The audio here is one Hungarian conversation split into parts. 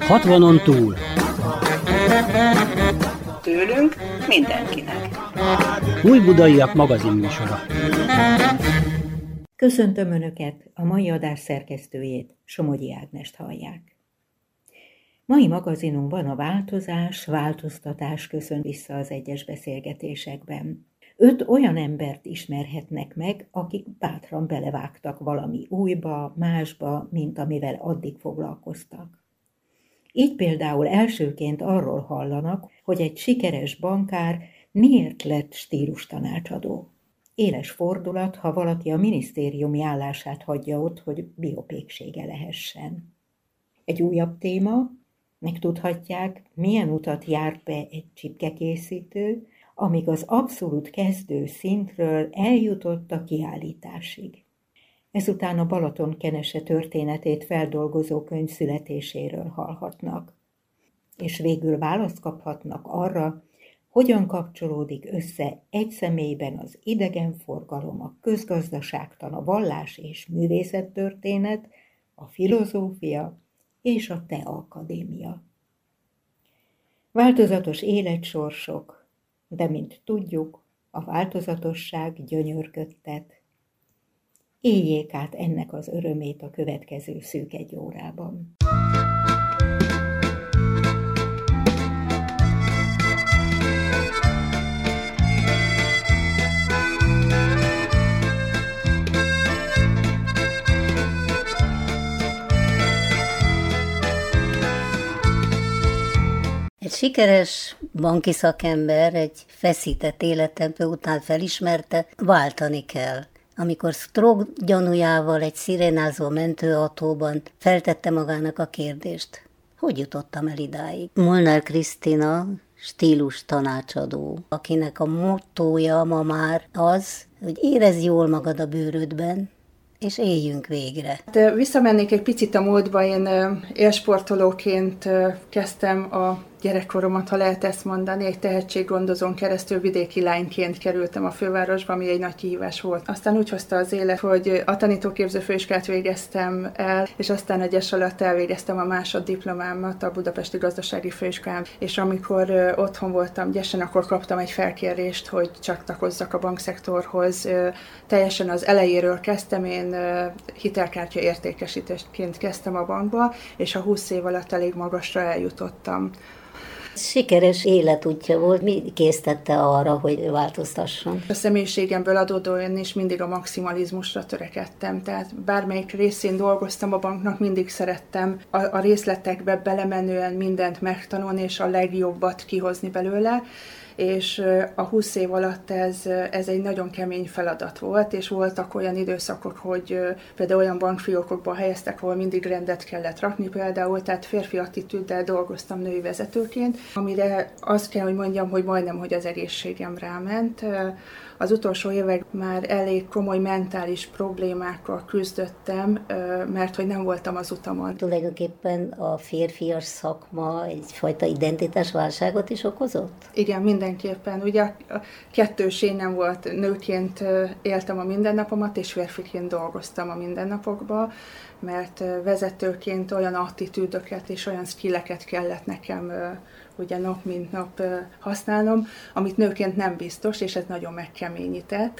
60-on túl. Tőlünk mindenkinek. Újbudaiak magazinműsora. Köszöntöm Önöket, a mai adás szerkesztőjét, Somogyi Ágnest hallják. Mai magazinunkban a változtatás köszön vissza az egyes beszélgetésekben. 5 olyan embert ismerhetnek meg, akik bátran belevágtak valami újba, másba, mint amivel addig foglalkoztak. Így például elsőként arról hallanak, hogy egy sikeres bankár miért lett stílustanácsadó. Éles fordulat, ha valaki a minisztériumi állását hagyja ott, hogy biopéksége lehessen. Egy újabb téma, megtudhatják, milyen utat járt be egy csipkekészítő, amíg az abszolút kezdő szintről eljutott a kiállításig. Ezután a Balaton-Kenese történetét feldolgozó könyv születéséről hallhatnak. És végül választ kaphatnak arra, hogyan kapcsolódik össze egy személyben az idegenforgalom, a közgazdaságtan, a vallás és művészettörténet, a filozófia és a Te Akadémia. Változatos életsorsok, de mint tudjuk, a változatosság gyönyörködtet. Éljék át ennek az örömét a következő szűk 1 órában. Egy sikeres banki szakember egy feszített élettempó után felismerte, váltani kell. Amikor stroke gyanújával egy szirénázó mentőautóban feltette magának a kérdést, hogy jutottam el idáig? Molnár Krisztina stílus tanácsadó, akinek a mottója ma már az, hogy érezd jól magad a bőrödben, és éljünk végre. Visszamennék egy picit a múltba, én élsportolóként kezdtem a gyerekkoromat, ha lehet ezt mondani, egy tehetséggondozón keresztül vidéki lányként kerültem a fővárosba, ami egy nagy kihívás volt. Aztán úgy hozta az élet, hogy a tanítóképző főiskolát végeztem el, és aztán egy es alatt elvégeztem a másoddiplomámat a Budapesti Gazdasági Főiskolán, és amikor otthon voltam Gyesen, akkor kaptam egy felkérést, hogy csatlakozzak a bankszektorhoz. Teljesen az elejéről kezdtem, én hitelkártya értékesítésként kezdtem a bankba, és a 20 év alatt elég magasra eljutottam. Sikeres életútja volt, mi késztette arra, hogy változtasson? A személyiségemből adódóan is mindig a maximalizmusra törekedtem, tehát bármelyik részén dolgoztam a banknak, mindig szerettem a részletekbe belemenően mindent megtanulni, és a legjobbat kihozni belőle, és a 20 év alatt ez egy nagyon kemény feladat volt, és voltak olyan időszakok, hogy például olyan bankfiókokban helyeztek, ahol mindig rendet kellett rakni például, tehát férfi attitűddel dolgoztam női vezetőként, amire azt kell, hogy mondjam, hogy majdnem, hogy az egészségem ráment. Az utolsó évek már elég komoly mentális problémákkal küzdöttem, mert hogy nem voltam az utamon. Tulajdonképpen a férfias szakma egyfajta identitásválságot is okozott? Igen, mindenképpen. Ugye a kettős én nem volt, nőként éltem a mindennapomat, és férfiként dolgoztam a mindennapokban, mert vezetőként olyan attitűdöket és olyan skilleket kellett nekem ugye nap mint nap használnom, amit nőként nem biztos, és ez nagyon megkeményített.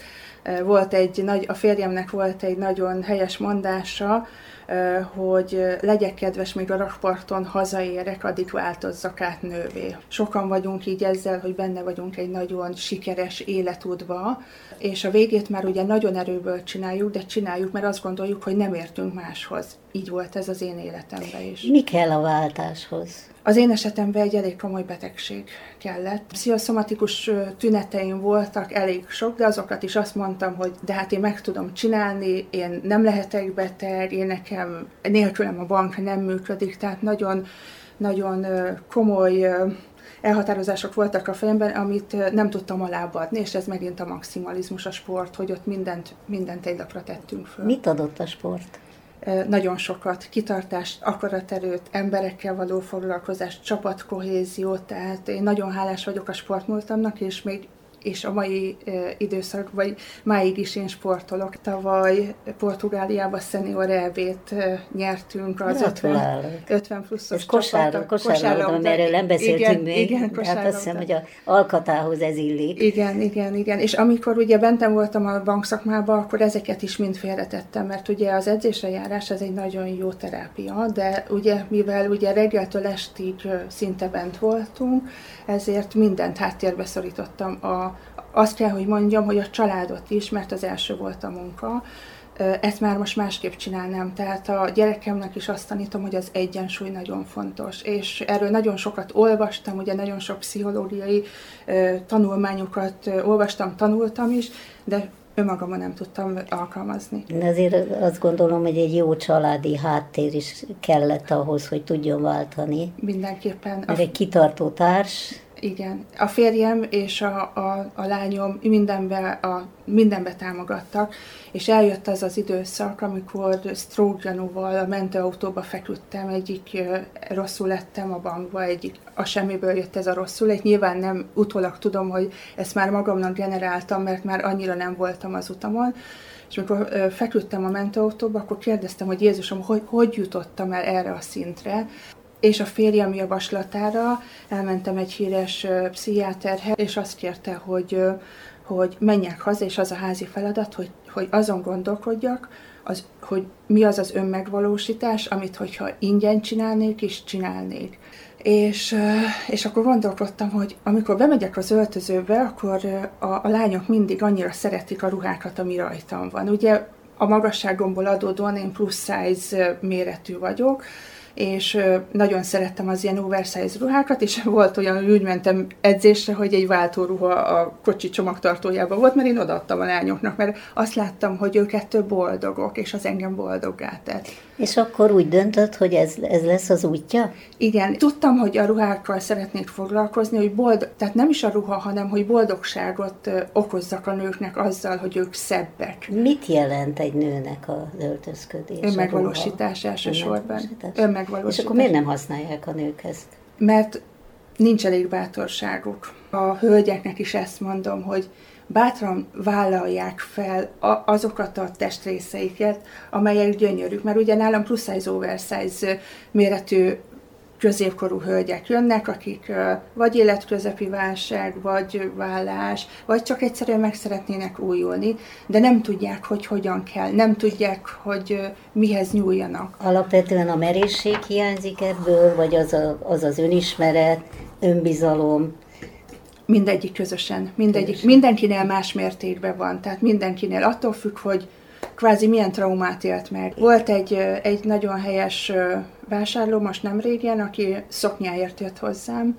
A férjemnek volt egy nagyon helyes mondása, hogy legyek kedves, még a rakparton hazaérek, addig változzak át nővé. Sokan vagyunk így ezzel, hogy benne vagyunk egy nagyon sikeres életútba, és a végét már ugye nagyon erőből csináljuk, de csináljuk, mert azt gondoljuk, hogy nem értünk máshoz. Így volt ez az én életemben is. Mi kell a váltáshoz? Az én esetemben egy elég komoly betegség kellett. Pszichoszomatikus tüneteim voltak elég sok, de azokat is azt mondtam, hogy de hát én meg tudom csinálni, én nem lehetek beteg, nélkülem a bank nem működik, tehát nagyon komoly elhatározások voltak a fejemben, amit nem tudtam alábbadni, és ez megint a maximalizmus, a sport, hogy ott mindent egy lapra tettünk föl. Mit adott a sport? Nagyon sokat, kitartást, akaraterőt, emberekkel való foglalkozást, csapatkohéziót, tehát én nagyon hálás vagyok a sportmúltamnak, és még és a mai időszak, vagy máig is én sportolok. Tavaly Portugáliában senior EB-t nyertünk az 50 pluszos kosárlabda, amiről nem beszéltünk még. Igen, hát azt hiszem, hogy a alkatához ez illik. Igen. És amikor ugye bentem voltam a bankszakmában, akkor ezeket is mind félretettem, mert ugye az edzésre járás ez egy nagyon jó terápia, de ugye mivel ugye reggeltől estig szinte bent voltunk, ezért mindent háttérbe szorítottam. Azt kell, hogy mondjam, hogy a családot is, mert az első volt a munka, ezt már most másképp csinálnám. Tehát a gyerekemnek is azt tanítom, hogy az egyensúly nagyon fontos. És erről nagyon sokat olvastam, ugye nagyon sok pszichológiai tanulmányokat olvastam, tanultam is, de önmagamon nem tudtam alkalmazni. De azért azt gondolom, hogy egy jó családi háttér is kellett ahhoz, hogy tudjon váltani. Mindenképpen. Mert egy kitartó társ. Igen. A férjem és a lányom mindenbe támogattak, és eljött az az időszak, amikor stroke gyanúval a mentőautóba feküdtem, egyik rosszul lettem a bankba, egyik a semmiből jött ez a rosszul. Egy nyilván nem utólag tudom, hogy ezt már magamnak generáltam, mert már annyira nem voltam az utamon. És amikor feküdtem a mentőautóba, akkor kérdeztem, hogy Jézusom, hogy jutottam el erre a szintre. És a férjem javaslatára elmentem egy híres pszichiáterhez, és azt kérte, hogy menjek haza, és az a házi feladat, hogy azon gondolkodjak, hogy mi az az önmegvalósítás, amit hogyha ingyen csinálnék, is csinálnék. És akkor gondolkodtam, hogy amikor bemegyek az öltözőbe, akkor a lányok mindig annyira szeretik a ruhákat, ami rajtam van. Ugye a magasságomból adódóan én plusz size méretű vagyok, és nagyon szerettem az ilyen oversize ruhákat, és volt olyan, hogy úgy mentem edzésre, hogy egy váltóruha a kocsi csomagtartójában volt, mert én odaadtam a lányoknak, mert azt láttam, hogy ők ettől boldogok, és az engem boldoggá tett. És akkor úgy döntött, hogy ez lesz az útja? Igen, tudtam, hogy a ruhákkal szeretnék foglalkozni, hogy tehát nem is a ruha, hanem hogy boldogságot okozzak a nőknek azzal, hogy ők szebbek. Mit jelent egy nőnek az öltözködés? Önmegvalósítás elsősorban. És akkor miért nem használják a nők ezt? Mert nincs elég bátorságuk. A hölgyeknek is ezt mondom, hogy bátran vállalják fel azokat a testrészeiket, amelyek gyönyörűk. Mert ugye nálam plusz size, oversize méretű középkorú hölgyek jönnek, akik vagy életközepi válság, vagy vállás, vagy csak egyszerűen meg szeretnének újulni, de nem tudják, hogy hogyan kell, nem tudják, hogy mihez nyúljanak. Alapvetően a merészség hiányzik ebből, vagy az önismeret, önbizalom? Mindegyik közösen, mindenkinél más mértékben van, tehát mindenkinél attól függ, hogy kvázi milyen traumát élt meg. Volt egy nagyon helyes vásárló most nem régen, aki szoknyáért jött hozzám,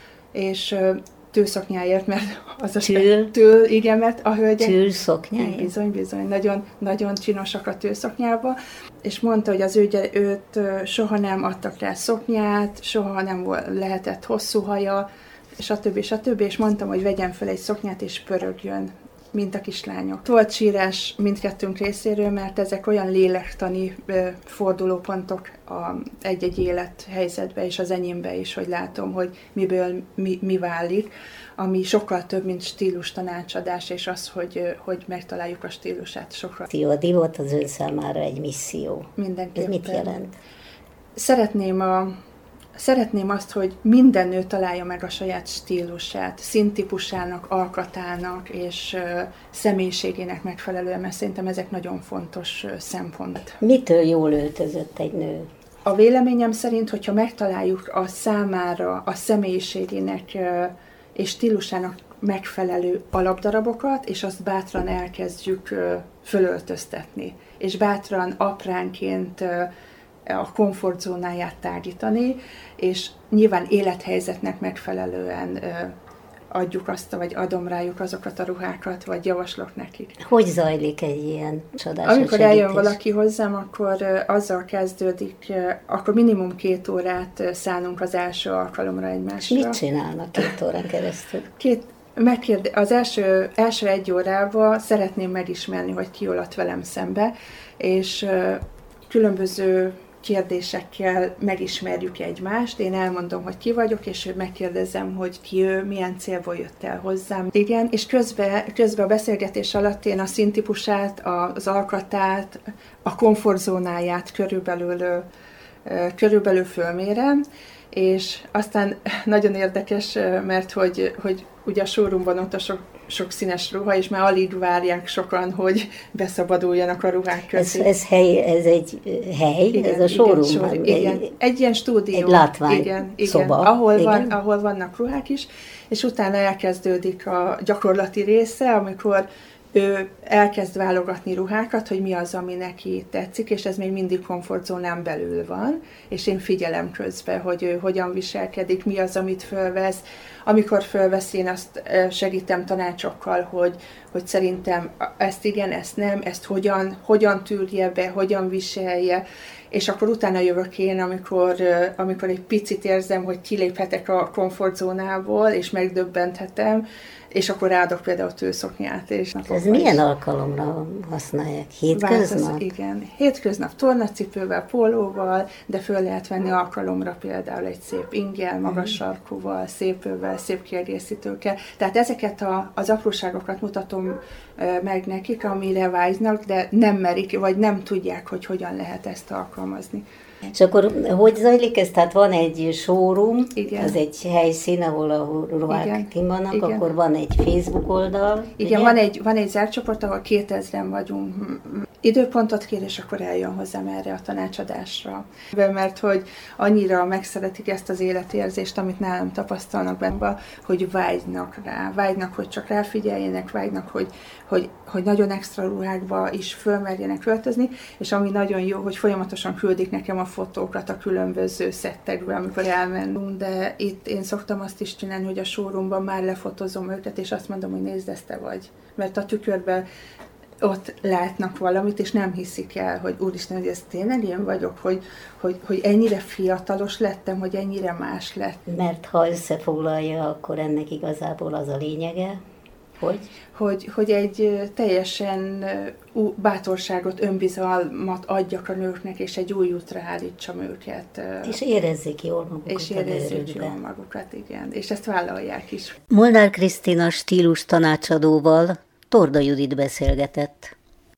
és tőszoknyáért, mert az a től, igen, mert a hölgyek... Tőszoknyáért? Bizony, nagyon csinosak a tőszoknyába, és mondta, hogy az őt soha nem adtak rá szoknyát, soha nem lehetett hosszú haja, stb. És mondtam, hogy vegyen fel egy szoknyát, és pörögjön, mint a kislányok. Volt sírás mindkettőnk részéről, mert ezek olyan lélektani fordulópontok egy-egy élethelyzetbe, és az enyémbe is, hogy látom, hogy miből mi válik, ami sokkal több, mint stílus tanácsadás, és az, hogy megtaláljuk a stílusát sokkal. A divat az ön számára egy misszió. Mindenképpen. Ez mit jelent? Szeretném azt, hogy minden nő találja meg a saját stílusát, színtípusának, alkatának és személyiségének megfelelően, mert szerintem ezek nagyon fontos szempont. Mitől jól öltözött egy nő? A véleményem szerint, hogyha megtaláljuk a számára, a személyiségének és stílusának megfelelő alapdarabokat, és azt bátran elkezdjük fölöltöztetni, és bátran apránként a komfortzónáját tágítani, és nyilván élethelyzetnek megfelelően adjuk azt, vagy adom rájuk azokat a ruhákat, vagy javaslok nekik. Hogy zajlik egy ilyen csodásos Amikor eljön valaki hozzám, akkor azzal kezdődik, akkor minimum 2 órát szánunk az első alkalomra egymásra. Mit csinálnak 2 órán keresztül? Az első 1 órában szeretném megismerni, hogy ki olat velem szembe, és különböző kérdésekkel megismerjük egymást. Én elmondom, hogy ki vagyok, és megkérdezem, hogy ki ő, milyen célból jött el hozzám. Igen, és közben a beszélgetés alatt én a színtípusát, az alkatát, a komfortzónáját körülbelül fölmérem, és aztán nagyon érdekes, mert hogy ugye a showroomban ott a sok színes ruha, és már alig várják sokan, hogy beszabaduljanak a ruhák közé. Ez egy hely, igen, ez a showroom. Igen, egy ilyen stúdió. Egy látvány igen, szoba. Ahol vannak ruhák is, és utána elkezdődik a gyakorlati része, amikor ő elkezd válogatni ruhákat, hogy mi az, ami neki tetszik, és ez még mindig komfortzónán belül van, és én figyelem közben, hogy ő hogyan viselkedik, mi az, amit fölvesz. Amikor fölvesz, én azt segítem tanácsokkal, hogy szerintem ezt igen, ezt nem, ezt hogyan tűrje be, hogyan viselje, és akkor utána jövök én, amikor egy picit érzem, hogy kiléphetek a komfortzónából, és megdöbbenthetem, és akkor ráadok például tőszoknyát. És ez milyen alkalomra használják? Hétköznap? Igen. Hétköznap tornacipővel, pólóval, de föl lehet venni alkalomra például egy szép inggel, magas sarkúval, szépővel, szép kiegészítőkkel. Tehát ezeket az apróságokat mutatom meg nekik, amire vágynak, de nem merik, vagy nem tudják, hogy hogyan lehet ezt alkalmazni. És akkor hogy zajlik ez? Tehát van egy showroom, igen. Az egy helyszín, ahol a ruhák kim vannak, igen. Akkor van egy Facebook oldal. Igen, van egy zárt csoport, ahol 2000-en vagyunk. Időpontot kér, és akkor eljön hozzám erre a tanácsadásra. Mert hogy annyira megszeretik ezt az életérzést, amit nálam tapasztalnak benne, hogy vágynak rá. Vágynak, hogy csak ráfigyeljenek, vágynak, hogy nagyon extra ruhákba is fölmerjenek öltözni, és ami nagyon jó, hogy folyamatosan küldik nekem a fotókat a különböző szettekből, amikor elmentünk, de itt én szoktam azt is csinálni, hogy a showroomban már lefotozom őket, és azt mondom, hogy nézd, ezt te vagy. Mert a tükörben ott látnak valamit, és nem hiszik el, hogy úristen, hogy ez tényleg én vagyok, hogy ennyire fiatalos lettem, hogy ennyire más lett. Mert ha összefoglalja, akkor ennek igazából az a lényege, hogy egy teljesen bátorságot, önbizalmat adjak a nőknek, és egy új útra állítsam őket. És érezzék jól magukat. És érezzék jól magukat, igen. És ezt vállalják is. Molnár Krisztina stílus tanácsadóval Torda Judit beszélgetett.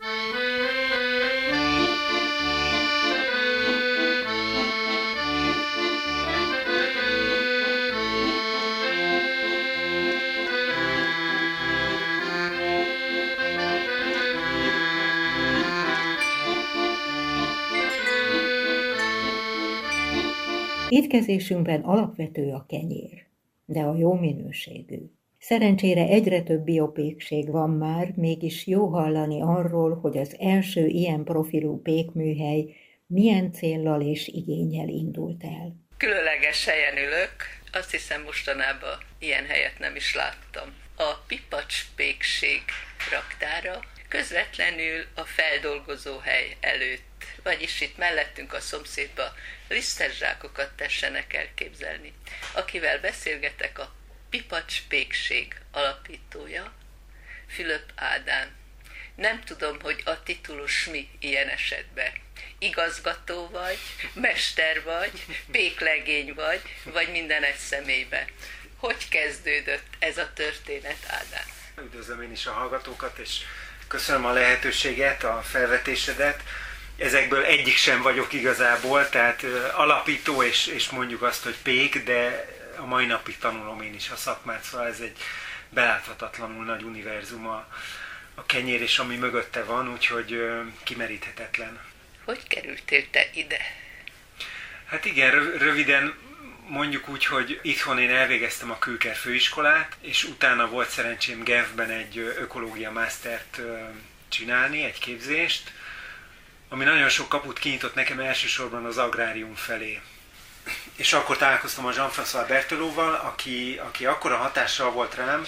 Étkezésünkben alapvető a kenyér, de a jó minőségű. Szerencsére egyre több biopékség van már, mégis jó hallani arról, hogy az első ilyen profilú pékműhely milyen céllal és igénnyel indult el. Különleges helyen ülök, azt hiszem mostanában ilyen helyet nem is láttam. A Pipacs pékség raktára közvetlenül a feldolgozó hely előtt, vagyis itt mellettünk a szomszédba liszteszsákokat tessenek elképzelni. Akivel beszélgetek, a Pipacs pékség alapítója, Fülöp Ádám. Nem tudom, hogy a titulus mi ilyen esetben. Igazgató vagy, mester vagy, péklegény vagy minden egy személybe. Hogy kezdődött ez a történet, Ádám? Üdvözlöm én is a hallgatókat, és köszönöm a lehetőséget, a felvetésedet. Ezekből egyik sem vagyok igazából, tehát alapító, és mondjuk azt, hogy pék, de a mai napig tanulom én is a szakmát, szóval ez egy beláthatatlanul nagy univerzum a kenyér, és ami mögötte van, úgyhogy kimeríthetetlen. Hogy kerültél te ide? Hát igen, röviden mondjuk úgy, hogy itthon én elvégeztem a Külker főiskolát, és utána volt szerencsém Genfben egy ökológia mastert csinálni, egy képzést, ami nagyon sok kaput kinyitott nekem elsősorban az agrárium felé. És akkor találkoztam a Jean-François Berthelotval, aki akkora hatással volt rám,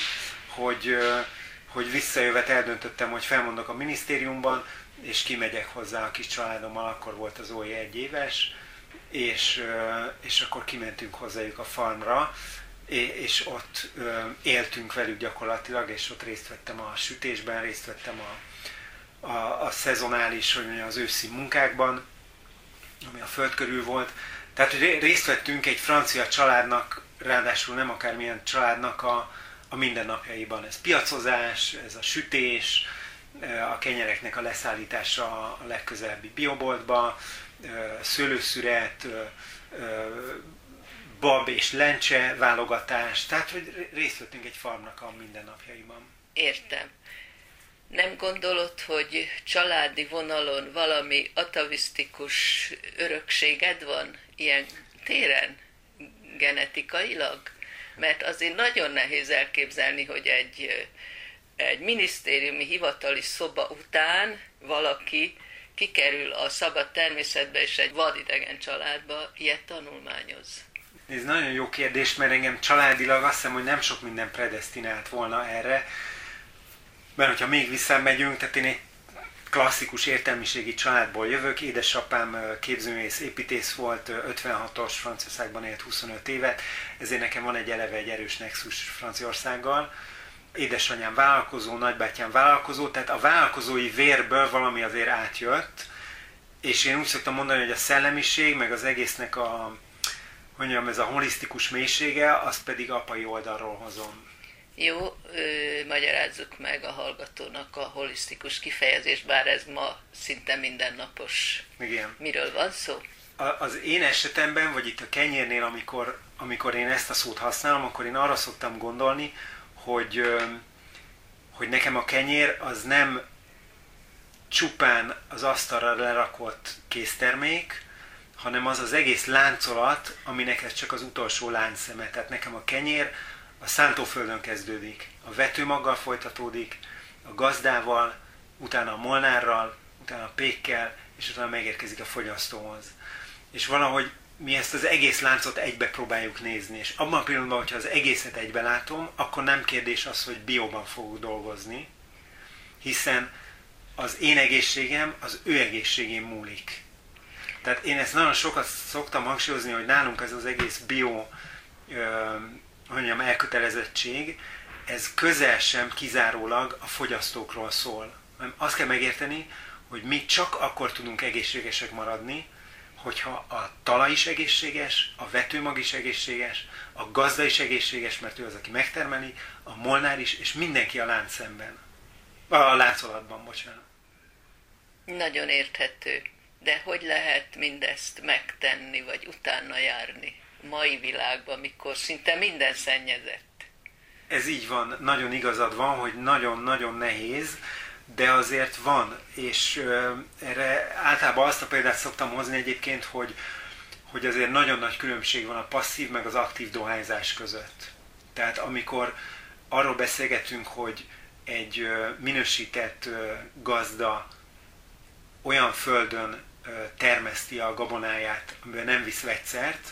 hogy visszajövet eldöntöttem, hogy felmondok a minisztériumban, és kimegyek hozzá a kis családommal, akkor volt az Zoe 1 éves, és akkor kimentünk hozzájuk a farmra, és ott éltünk velük gyakorlatilag, és ott részt vettem a sütésben, részt vettem a szezonális, az őszi munkákban, ami a föld körül volt. Tehát, hogy részt vettünk egy francia családnak, ráadásul nem akármilyen családnak a mindennapjaiban. Ez piacozás, ez a sütés, a kenyereknek a leszállítása a legközelebbi bioboltba, szőlőszüret, bab és lencse válogatás, tehát hogy részt vettünk egy farmnak a mindennapjaiban. Értem. Nem gondolod, hogy családi vonalon valami atavisztikus örökséged van ilyen téren, genetikailag? Mert azért nagyon nehéz elképzelni, hogy egy minisztériumi hivatali szoba után valaki kikerül a szabad természetbe és egy vadidegen családba ilyet tanulmányoz. Ez nagyon jó kérdés, mert engem családilag azt hiszem, hogy nem sok minden predesztinált volna erre. Mert hogyha még visszamegyünk, tehát én egy klasszikus értelmiségi családból jövök, édesapám képzőművész, építész volt, 56-os, Franciaországban élt 25 évet, ezért nekem van egy erős nexus Franciaországgal. Édesanyám vállalkozó, nagybátyám vállalkozó, tehát a vállalkozói vérből valami azért átjött, és én úgy szoktam mondani, hogy a szellemiség, meg az egésznek ez a holisztikus mélysége, azt pedig apai oldalról hozom. Jó, magyarázzuk meg a hallgatónak a holisztikus kifejezést, bár ez ma szinte mindennapos. Igen. Miről van szó? Az én esetemben, vagy itt a kenyérnél, amikor én ezt a szót használom, akkor én arra szoktam gondolni, hogy nekem a kenyér az nem csupán az asztalra lerakott késztermék, hanem az az egész láncolat, aminek ez csak az utolsó láncszeme. Tehát nekem a kenyér a szántóföldön kezdődik, a vetőmaggal folytatódik, a gazdával, utána a molnárral, utána a pékkel, és utána megérkezik a fogyasztóhoz. És valahogy mi ezt az egész láncot egybe próbáljuk nézni, és abban a pillanatban, hogyha az egészet egybe látom, akkor nem kérdés az, hogy bióban fogok dolgozni, hiszen az én egészségem az ő egészségén múlik. Tehát én ezt nagyon sokat szoktam hangsúlyozni, hogy nálunk ez az egész bio elkötelezettség, ez közel sem kizárólag a fogyasztókról szól. Azt kell megérteni, hogy mi csak akkor tudunk egészségesek maradni, hogyha a talaj is egészséges, a vetőmag is egészséges, a gazda is egészséges, mert ő az, aki megtermeli, a molnár is, és mindenki a láncszemben. A láncolatban, bocsánat. Nagyon érthető. De hogy lehet mindezt megtenni, vagy utána járni a mai világban, mikor szinte minden szennyezett? Ez így van, nagyon igazad van, hogy nagyon-nagyon nehéz, de azért van, és erre általában azt a példát szoktam hozni egyébként, hogy azért nagyon nagy különbség van a passzív meg az aktív dohányzás között. Tehát amikor arról beszélgetünk, hogy egy minősített gazda olyan földön termeszti a gabonáját, amiben nem visz vegyszert,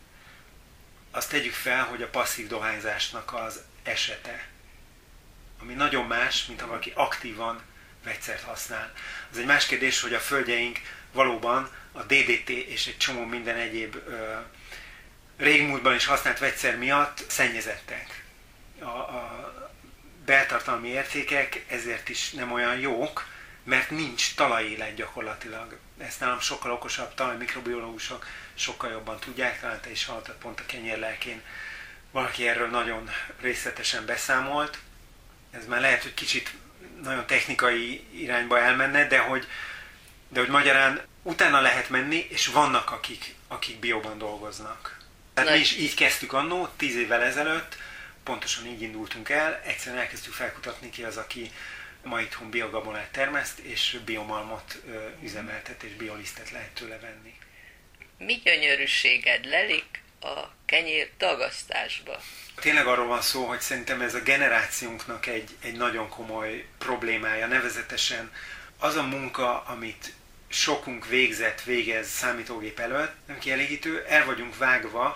azt tegyük fel, hogy a passzív dohányzásnak az esete, ami nagyon más, mint ha valaki aktívan vegyszert használ. Az egy más kérdés, hogy a földjeink valóban a DDT és egy csomó minden egyéb régmúltban is használt vegyszer miatt szennyezettek. A beltartalmi értékek ezért is nem olyan jók, mert nincs talajélet gyakorlatilag. Ezt nálam sokkal okosabb talajmikrobiológusok sokkal jobban tudják, talán te is hallottad pont a kenyérlelkén. Valaki erről nagyon részletesen beszámolt. Ez már lehet, hogy kicsit nagyon technikai irányba elmenne, de hogy magyarán utána lehet menni, és vannak akik bióban dolgoznak. Tehát mi is így kezdtük annó, 10 évvel ezelőtt, pontosan így indultunk el, egyszerűen elkezdtük felkutatni ki az, aki ma itthon biogabonát termeszt, és biomalmot üzemeltet, és biolisztet lehet tőle venni. Mi gyönyörűséged lelik a kenyér dagasztásba? Tényleg arról van szó, hogy szerintem ez a generációnknak egy nagyon komoly problémája, nevezetesen az a munka, amit sokunk végez számítógép előtt, nem kielégítő, el vagyunk vágva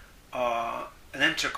nem csak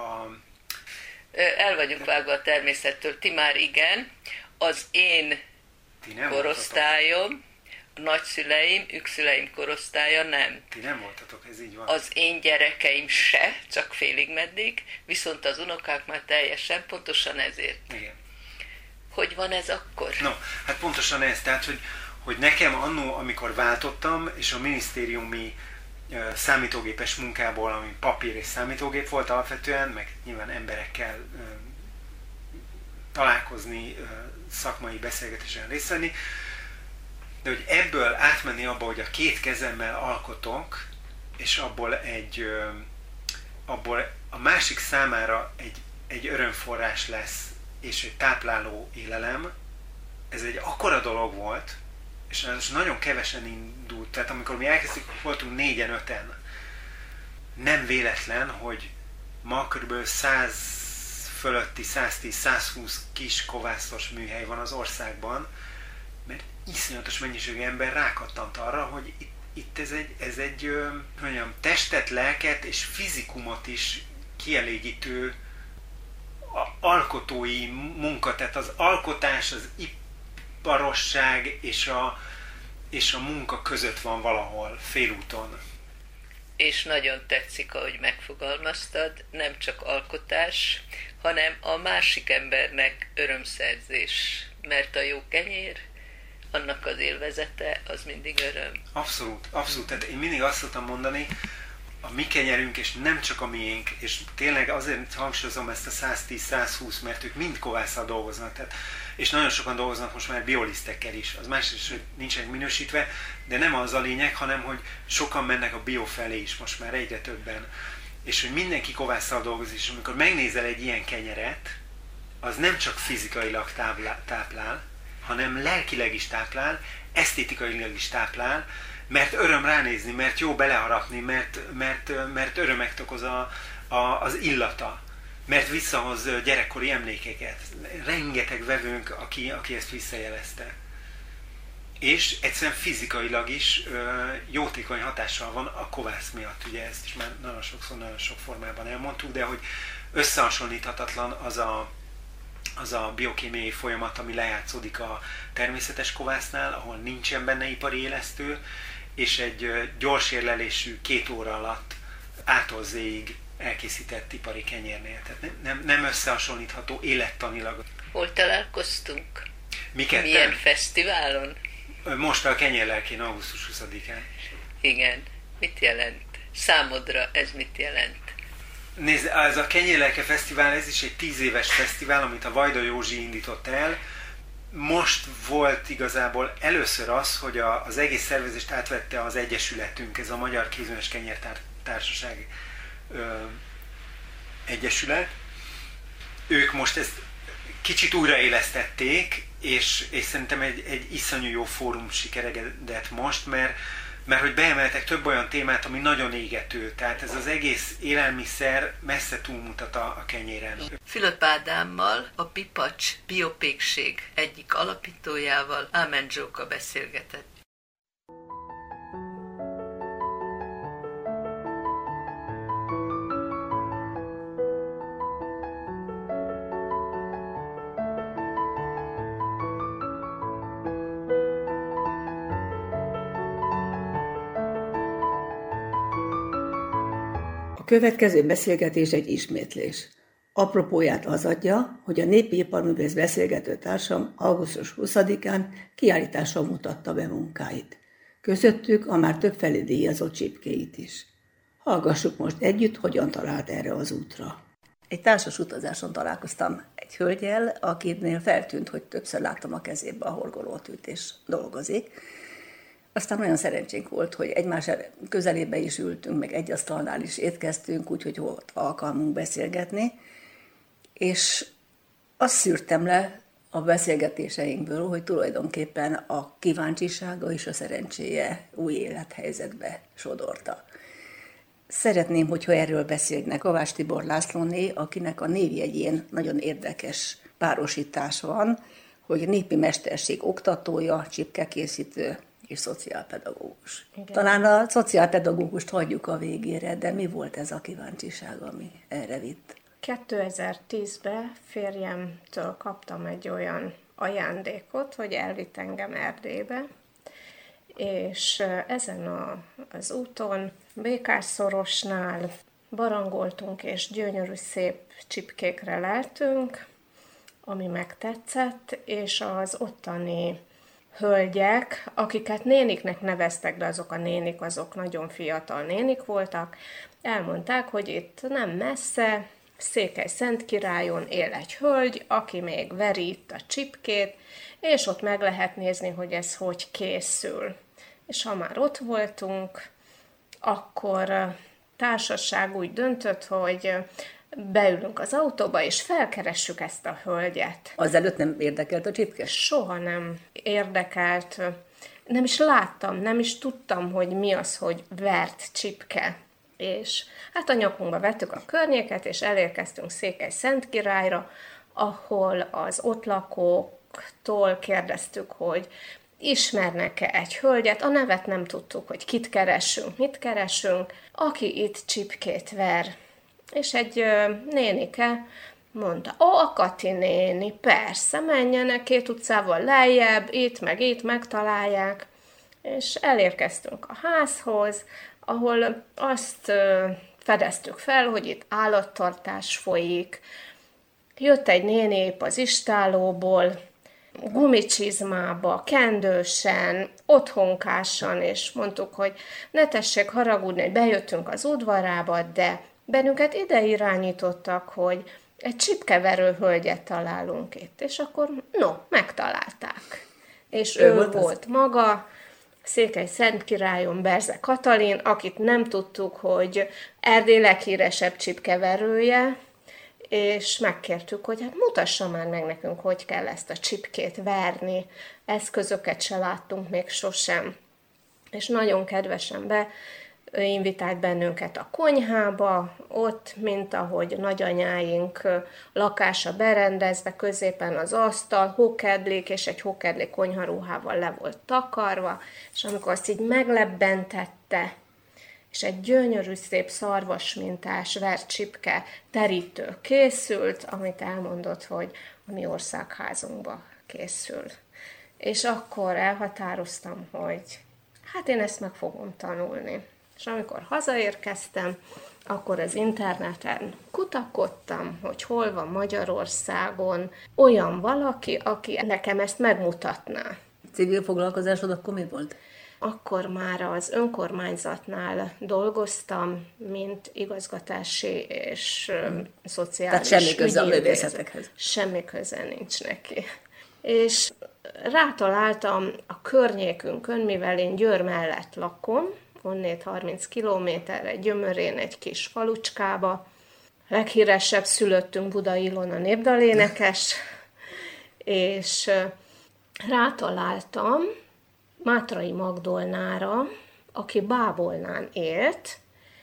El vagyunk vágva a természettől, ti már igen. Az én korosztályom, nagyszüleim, ükszüleim korosztálya nem. Ti nem voltatok, ez így van. Az én gyerekeim se, csak félig meddig, viszont az unokák már teljesen, pontosan ezért. Igen. Hogy van ez akkor? No, hát pontosan ez, tehát, hogy nekem annó, amikor váltottam, és a minisztériumi számítógépes munkából, ami papír és számítógép volt alapvetően, meg nyilván emberekkel találkozni, szakmai beszélgetésen részt venni, de hogy ebből átmenni abba, hogy a két kezemmel alkotok, és abból a másik számára egy örömforrás lesz, és egy tápláló élelem, ez egy akkora dolog volt, és nagyon kevesen indult. Tehát amikor mi elkezdtük, voltunk 4-5-en. Nem véletlen, hogy ma kb. 100 fölötti, 110-120 kis kovászos műhely van az országban, mert iszonyatos mennyiségű ember rákattant arra, hogy itt ez egy mondjam, testet, lelket és fizikumot is kielégítő alkotói munka, tehát az alkotás, az iparosság és a munka között van valahol, félúton. És nagyon tetszik, ahogy megfogalmaztad, nem csak alkotás, hanem a másik embernek örömszerzés, mert a jó kenyér, annak az élvezete, az mindig öröm. Abszolút, abszolút. Tehát én mindig azt szoktam mondani, a mi kenyerünk, és nem csak a miénk, és tényleg azért hangsúlyozom ezt a 110-120, mert ők mind kovásszal dolgoznak, tehát, és nagyon sokan dolgoznak most már biolisztekkel is. Az más is, hogy nincsenek minősítve, de nem az a lényeg, hanem hogy sokan mennek a bio felé is, most már egyre többen. És hogy mindenki kovásszal dolgozik, és amikor megnézel egy ilyen kenyeret, az nem csak fizikailag táplál, hanem lelkileg is táplál, esztétikailag is táplál, mert öröm ránézni, mert jó beleharapni, mert örömet okoz az illata, mert visszahoz gyerekkori emlékeket. Rengeteg vevőnk, aki ezt visszajelezte. És egyszerűen fizikailag is jótékony hatással van a kovász miatt. Ugye ezt is már nagyon sokszor, nagyon sok formában elmondtuk, de hogy összehasonlíthatatlan az a biokémiai folyamat, ami lejátszódik a természetes kovásznál, ahol nincsen benne ipari élesztő, és egy gyors érlelésű 2 óra alatt A-tól Z-ig elkészített ipari kenyérnél. Tehát nem összehasonlítható élettanilag. Hol találkoztunk? Mi ketten? Milyen fesztiválon? Most a Kenyérlelkén, augusztus 20-án. Igen. Mit jelent? Számodra ez mit jelent? Nézd, ez a Kenyérlelke Fesztivál, ez is egy 10 éves fesztivál, amit a Vajda Józsi indított el. Most volt igazából először az, hogy az egész szervezést átvette az egyesületünk, ez a Magyar Kézműves Kenyértársaság Egyesület. Ők most ezt kicsit újraélesztették, és szerintem egy iszonyú jó fórum sikeredett most, mert hogy beemeltek több olyan témát, ami nagyon égető. Tehát ez az egész élelmiszer messze túlmutat a kenyéren. Fülöp Ádámmal, a Pipacs biopékség egyik alapítójával, Ámen Zsóka beszélgetett. A következő beszélgetés egy ismétlés. Apropóját az adja, hogy a Népi Iparművész beszélgető társam augusztus 20-án kiállítással mutatta be munkáit. Közöttük a már többfelé díjazott csipkéit is. Hallgassuk most együtt, hogyan talált erre az útra. Egy társas utazáson találkoztam egy hölgyel, akinél feltűnt, hogy többször láttam a kezébe a horgolótűt és dolgozik. Aztán olyan szerencsénk volt, hogy egymás közelébe is ültünk, meg egy asztalnál is étkeztünk, úgyhogy volt alkalmunk beszélgetni. És azt szűrtem le a beszélgetéseinkből, hogy tulajdonképpen a kíváncsisága és a szerencséje új élethelyzetbe sodorta. Szeretném, hogyha erről beszélnek Kovács Tibor Lászlóné, akinek a névjegyén nagyon érdekes párosítás van, hogy népi mesterség oktatója, csipkekészítő és szociálpedagógus. Igen. Talán a szociálpedagógust hagyjuk a végére, de mi volt ez a kíváncsiság, ami erre vitt? 2010-ben férjemtől kaptam egy olyan ajándékot, hogy elvitt engem Erdélybe, és ezen az úton Békásszorosnál barangoltunk, és gyönyörű szép csipkékre leltünk, ami megtetszett, és az ottani hölgyek, akiket néniknek neveztek, de azok a nénik, azok nagyon fiatal nénik voltak, elmondták, hogy itt nem messze, Székely-Szentkirályon él egy hölgy, aki még veri itt a csipkét, és ott meg lehet nézni, hogy ez hogy készül. És ha már ott voltunk, akkor társaság úgy döntött, hogy beülünk az autóba, és felkeressük ezt a hölgyet. Azelőtt nem érdekelt a csipke? Soha nem érdekelt. Nem is láttam, nem is tudtam, hogy mi az, hogy vert csipke. És hát a nyakunkba vettük a környéket, és elérkeztünk Székely-Szentkirályra, ahol az ott lakóktól kérdeztük, hogy ismernek-e egy hölgyet, a nevet nem tudtuk, hogy kit keresünk, mit keresünk, aki itt csipkét ver. És egy nénike mondta, a Kati néni, persze, menjenek 2 utcával lejjebb, itt megtalálják. És elérkeztünk a házhoz, ahol azt fedeztük fel, hogy itt állattartás folyik. Jött egy néni épp az istállóból, gumicsizmába, kendősen, otthonkásan, és mondtuk, hogy ne tessék haragudni, hogy bejöttünk az udvarába, de bennünket ide irányítottak, hogy egy csipkeverő hölgyet találunk itt. És akkor, megtalálták. És ő volt maga, Székely-Szentkirályon Berze Katalin, akit nem tudtuk, hogy Erdély leghíresebb csipkeverője, és megkértük, hogy hát mutassa már meg nekünk, hogy kell ezt a csipkét verni. Eszközöket se láttunk még sosem. És nagyon kedvesen invitált bennünket a konyhába, ott, mint ahogy nagyanyáink lakása berendezve, középen az asztal, hókedlék, és egy hókedlék konyharuhával le volt takarva, és amikor azt így meglebbentette, és egy gyönyörű, szép szarvasmintás vert csipke terítő készült, amit elmondott, hogy a mi országházunkba készül. És akkor elhatároztam, hogy hát én ezt meg fogom tanulni. És amikor hazaérkeztem, akkor az interneten kutakodtam, hogy hol van Magyarországon olyan valaki, aki nekem ezt megmutatná. Civil foglalkozásod akkor mi volt? Akkor már az önkormányzatnál dolgoztam, mint igazgatási és szociális. Tehát semmi köze a művészetekhez. Semmi köze nincs neki. És rátaláltam a környékünkön, mivel én Győr mellett lakom, onnét 30 kilométerre Gyömörén egy kis falucskába. Leghíresebb szülöttünk Budai Ilona népdalénekes, és rátaláltam Mátrai Magdolnára, aki Bábolnán élt,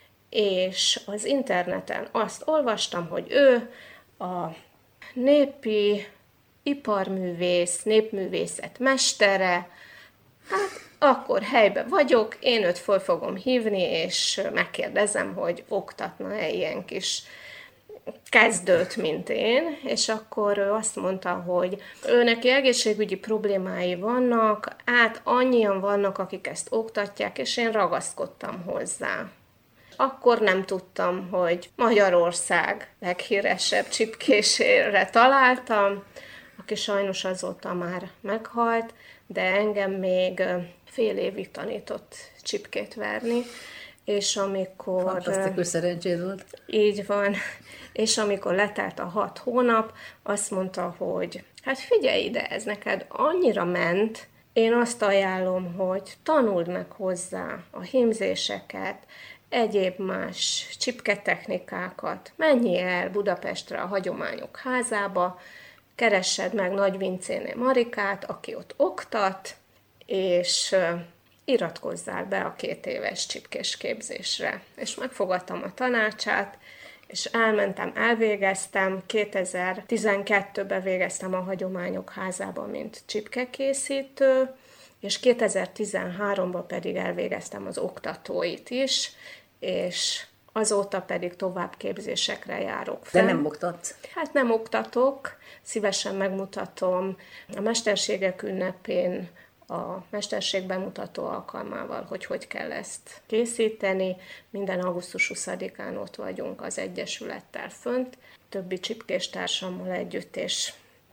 és az interneten azt olvastam, hogy ő a népi iparművész, népművészet mestere. Hát akkor helyben vagyok, én őt föl fogom hívni, és megkérdezem, hogy oktatna-e ilyen kis kezdőt, mint én, és akkor ő azt mondta, hogy ő neki egészségügyi problémái vannak, hát annyian vannak, akik ezt oktatják, és én ragaszkodtam hozzá. Akkor nem tudtam, hogy Magyarország leghíresebb csipkésére találtam, aki sajnos azóta már meghalt, de engem még fél évig tanított csipkét verni, és amikor... Fantasztikus szerencséd volt. Így van. És amikor letelt a 6 hónap, azt mondta, hogy hát figyelj ide, ez neked annyira ment, én azt ajánlom, hogy tanuld meg hozzá a hímzéseket, egyéb más csipketechnikákat, menjél el Budapestre a Hagyományok Házába, keressed meg Nagyvincéné Marikát, aki ott oktat, és iratkozzál be a 2 éves csipkés képzésre. És megfogadtam a tanácsát, és elmentem, elvégeztem, 2012-ben végeztem a Hagyományok Házában, mint csipkekészítő, és 2013-ban pedig elvégeztem az oktatóit is, és azóta pedig továbbképzésekre járok fel. De nem oktatsz? Hát nem oktatok, szívesen megmutatom a Mesterségek ünnepén, a mesterség bemutató alkalmával, hogy kell ezt készíteni. Minden augusztus 20-án ott vagyunk az Egyesülettel fönt, többi csipkéstársammal együtt, és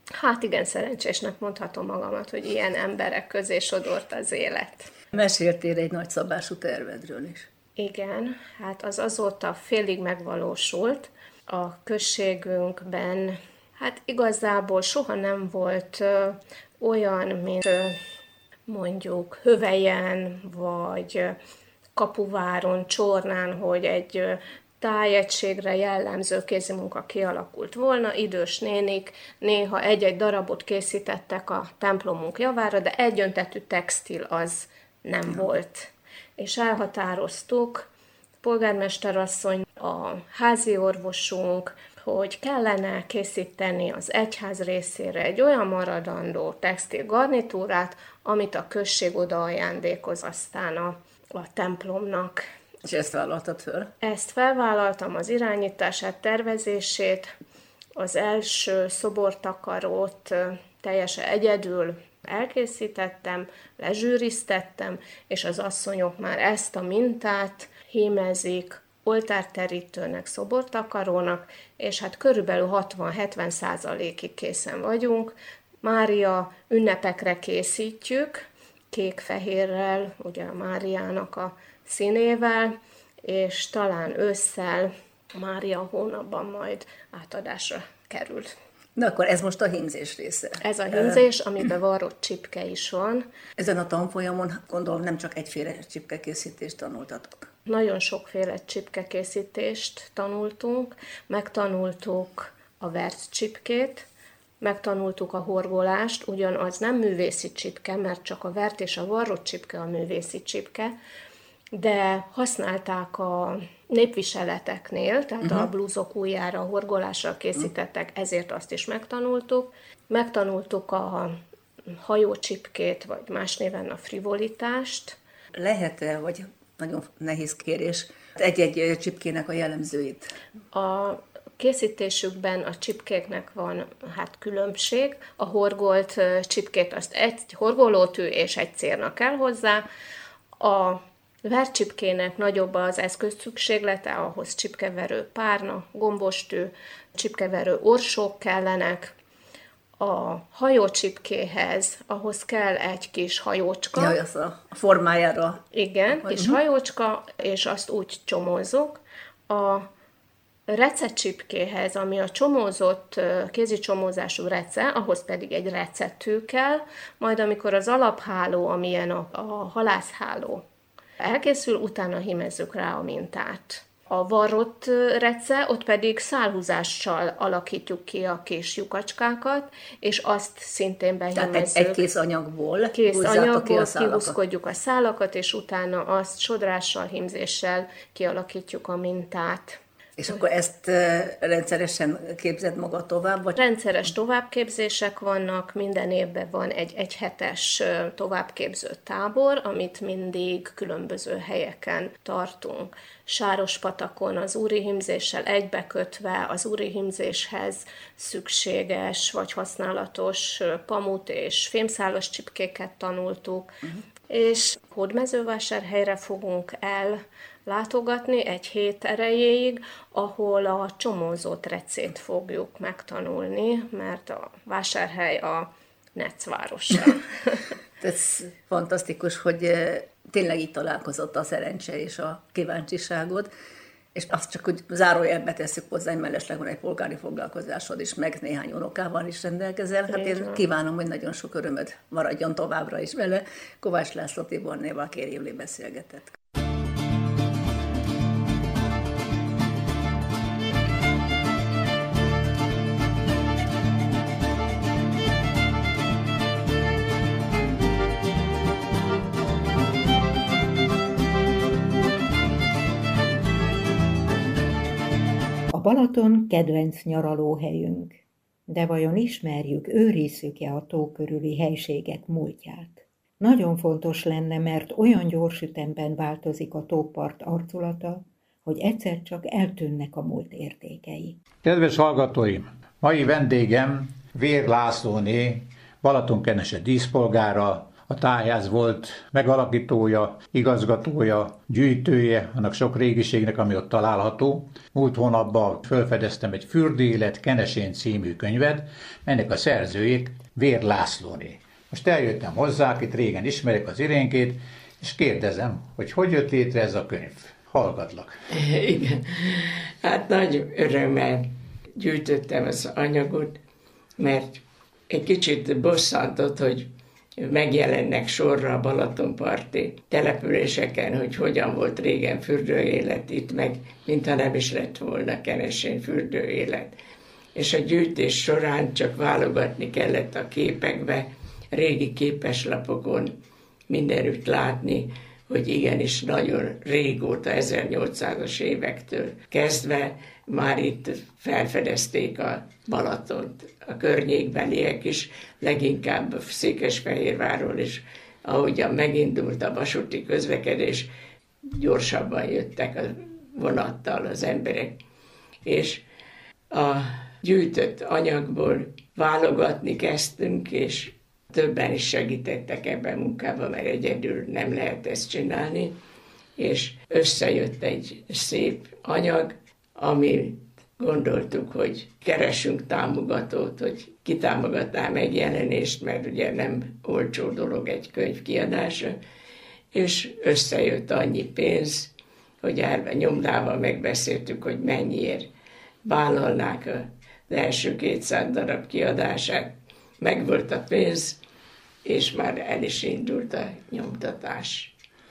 Hát igen, szerencsésnek mondhatom magamat, hogy ilyen emberek közé sodort az élet. Meséltél egy nagyszabású tervedről is. Igen, hát az azóta félig megvalósult. A községünkben hát igazából soha nem volt olyan, mint mondjuk Hövelyen, vagy Kapuváron, Csornán, hogy egy tájegységre jellemző kézimunka kialakult volna. Idős nénik néha egy-egy darabot készítettek a templomunk javára, de egyöntetű textil az nem volt. És elhatároztuk, polgármesterasszony, a házi orvosunk, hogy kellene készíteni az egyház részére egy olyan maradandó textil garnitúrát, amit a község oda ajándékoz aztán a templomnak. És ezt vállaltad föl? Ezt felvállaltam, az irányítását, tervezését, az első szobortakarót teljesen egyedül elkészítettem, lezsűriztettem, és az asszonyok már ezt a mintát hímezik oltárterítőnek, szobortakarónak, és hát körülbelül 60-70%-ig készen vagyunk. Mária ünnepekre készítjük, kék-fehérrel, ugye a Máriának a színével, és talán ősszel Mária hónapban majd átadásra kerül. Na akkor ez most a hímzés része. Ez a hímzés, amiben varrott csipke is van. Ezen a tanfolyamon gondolom nem csak egyféle csipkekészítést tanultatok. Nagyon sokféle csipkekészítést tanultunk, megtanultuk a vert csipkét, megtanultuk a horgolást, ugyanaz nem művészi csipke, mert csak a vert és a varrott csipke a művészi csipke, de használták a népviseleteknél, tehát a blúzok ujjára, a horgolással készítettek, ezért azt is megtanultuk. Megtanultuk a hajócsipkét, vagy más néven a frivolitást. Lehet-e, vagy nagyon nehéz kérés, egy-egy csipkének a jellemzőit? A készítésükben a csipkéknek van különbség. A horgolt csipkét azt egy horgolótű és egy cérna kell hozzá. A vertcsipkének nagyobb az eszközszükséglete, ahhoz csipkeverő párna, gombostű, csipkeverő orsók kellenek. A hajócsipkéhez, ahhoz kell egy kis hajócska. Ja, az a formájára. Igen, kis hajócska, és azt úgy csomózzuk. A rececsipkéhez, ami a csomózott kézicsomózású rece, ahhoz pedig egy recetű kell, majd amikor az alapháló, amilyen a halászháló elkészül, utána hímezzük rá a mintát. A varrott rece, ott pedig szálhúzással alakítjuk ki a kis lyukacskákat, és azt szintén behímezzük. Tehát egy kész anyagból kihúzkodjuk a szálakat, és utána azt sodrással, hímzéssel kialakítjuk a mintát. És akkor ezt rendszeresen képzed maga tovább? Vagy? Rendszeres továbbképzések vannak, minden évben van egy egyhetes továbbképző tábor, amit mindig különböző helyeken tartunk. Sárospatakon az úrihímzéssel egybekötve az úrihímzéshez szükséges vagy használatos pamut és fémszálas csipkéket tanultuk, és Hódmezővásárhelyre fogunk látogatni egy hét erejéig, ahol a csomózott recét fogjuk megtanulni, mert a vásárhely a NEC városa. Ez fantasztikus, hogy tényleg itt találkozott a szerencse és a kíváncsiságod, és azt csak úgy zárójelbe tesszük hozzá, hogy mellesleg van egy polgári foglalkozásod is, meg néhány unokával is rendelkezel. Hát én kívánom, hogy nagyon sok örömöd maradjon továbbra is vele. Kovács László Tibornéval Kéri Júli beszélgetett. A Balaton kedvenc nyaralóhelyünk, de vajon ismerjük, őrizzük-e a tó körüli helységek múltját? Nagyon fontos lenne, mert olyan gyors ütemben változik a tópart arculata, hogy egyszer csak eltűnnek a múlt értékei. Kedves hallgatóim! Mai vendégem Vér Lászlóné, Balatonkenese díszpolgára, A tájház volt megalakítója, igazgatója, gyűjtője annak sok régiségnek, ami ott található. Múlt hónapban felfedeztem egy Fürdőélet Kenesén című könyvet, melynek a szerzőjét Vér Lászlóné. Most eljöttem hozzá, akit régen ismerek, az Irénkét, és kérdezem, hogy jött létre ez a könyv. Hallgatlak. Igen, hát nagy örömmel gyűjtöttem az anyagot, mert egy kicsit bosszantott, hogy megjelennek sorra a Balatonparti településeken, hogy hogyan volt régen fürdőélet itt, meg mintha nem is lett volna Kenesén fürdőélet. És a gyűjtés során csak válogatni kellett a képekbe, régi képeslapokon mindenütt látni, hogy igenis nagyon régóta, 1800-as évektől kezdve már itt felfedezték a Balatont. A környékbeliek is, leginkább Székesfehérvárról is, ahogyan megindult a vasúti közlekedés, gyorsabban jöttek a vonattal az emberek. És a gyűjtött anyagból válogatni kezdtünk, és többen is segítettek ebben a munkában, mert egyedül nem lehet ezt csinálni, és összejött egy szép anyag, ami gondoltuk, hogy keresünk támogatót, hogy kitámogatná megjelenést, mert ugye nem olcsó dolog egy könyv kiadása, és összejött annyi pénz, hogy nyomdával megbeszéltük, hogy mennyiért vállalnák az első 200 darab kiadását. Megvolt a pénz, és már el is indult a nyomtatás.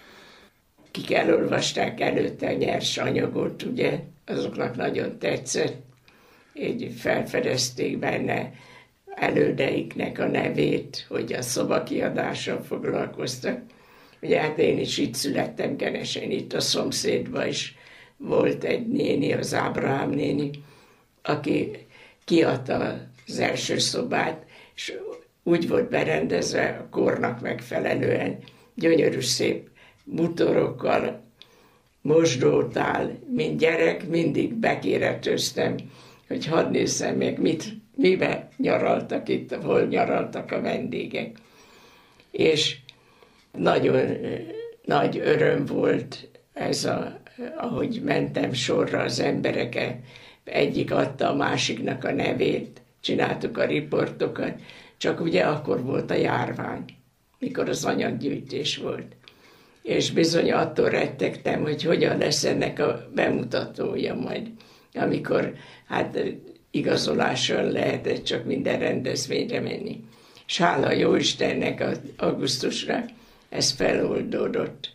Kik elolvasták előtte a nyers anyagot, ugye, azoknak nagyon tetszett, így felfedezték benne elődeiknek a nevét, hogy a szobakiadással foglalkoztak. Ugye hát én is itt születtem Kenesen, itt a szomszédban is volt egy néni, az Ábrahám néni, aki kiadta az első szobát, és úgy volt berendezve a kornak megfelelően, gyönyörű szép butorokkal, mosdótál, mint gyerek, mindig bekéretőztem, hogy hadd nézzem meg, miben nyaraltak itt, hol nyaraltak a vendégek. És nagyon nagy öröm volt ez, ahogy mentem sorra az embereket, egyik adta a másiknak a nevét, csináltuk a riportokat, csak ugye akkor volt a járvány, mikor az anyaggyűjtés volt. És bizony attól rettegtem, hogy hogyan lesz ennek a bemutatója majd, amikor hát igazolással lehetett csak minden rendezvényre menni. És hála Jóistennek augusztusra ez feloldódott.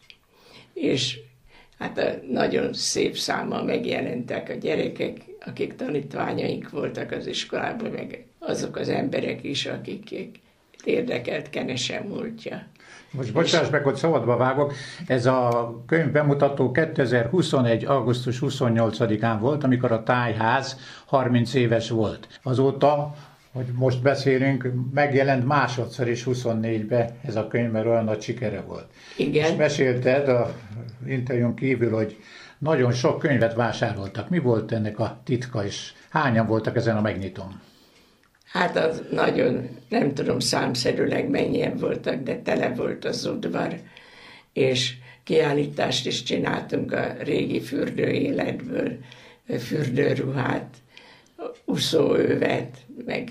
És hát nagyon szép számmal megjelentek a gyerekek, akik tanítványaink voltak az iskolában, meg azok az emberek is, akik érdekelt Kenesen múltja. Most bocsáss meg, hogy szabadba vágok. Ez a könyv bemutató 2021. augusztus 28-án volt, amikor a tájház 30 éves volt. Azóta, hogy most beszélünk, megjelent másodszor is 24-be ez a könyv, mert olyan nagy sikere volt. Igen. És mesélted a interjún kívül, hogy nagyon sok könyvet vásároltak. Mi volt ennek a titka, és hányan voltak ezen a megnyitón? Hát az nagyon, nem tudom számszerűleg mennyien voltak, de tele volt az udvar, és kiállítást is csináltunk a régi fürdőéletből, fürdőruhát, úszóövet, meg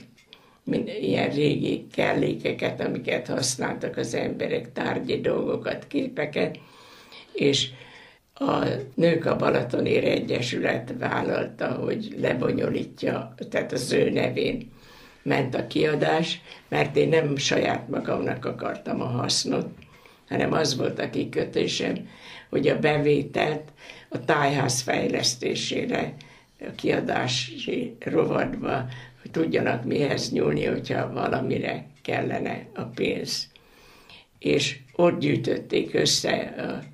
ilyen régi kellékeket, amiket használtak az emberek, tárgyi dolgokat, képeket, és a Nők a Balatonért Egyesület vállalta, hogy lebonyolítja, tehát az ő nevén ment a kiadás, mert én nem saját magamnak akartam a hasznot, hanem az volt a kikötésem, hogy a bevételt a tájház fejlesztésére, a kiadási rovatba, hogy tudjanak mihez nyúlni, hogyha valamire kellene a pénz. És ott gyűjtötték össze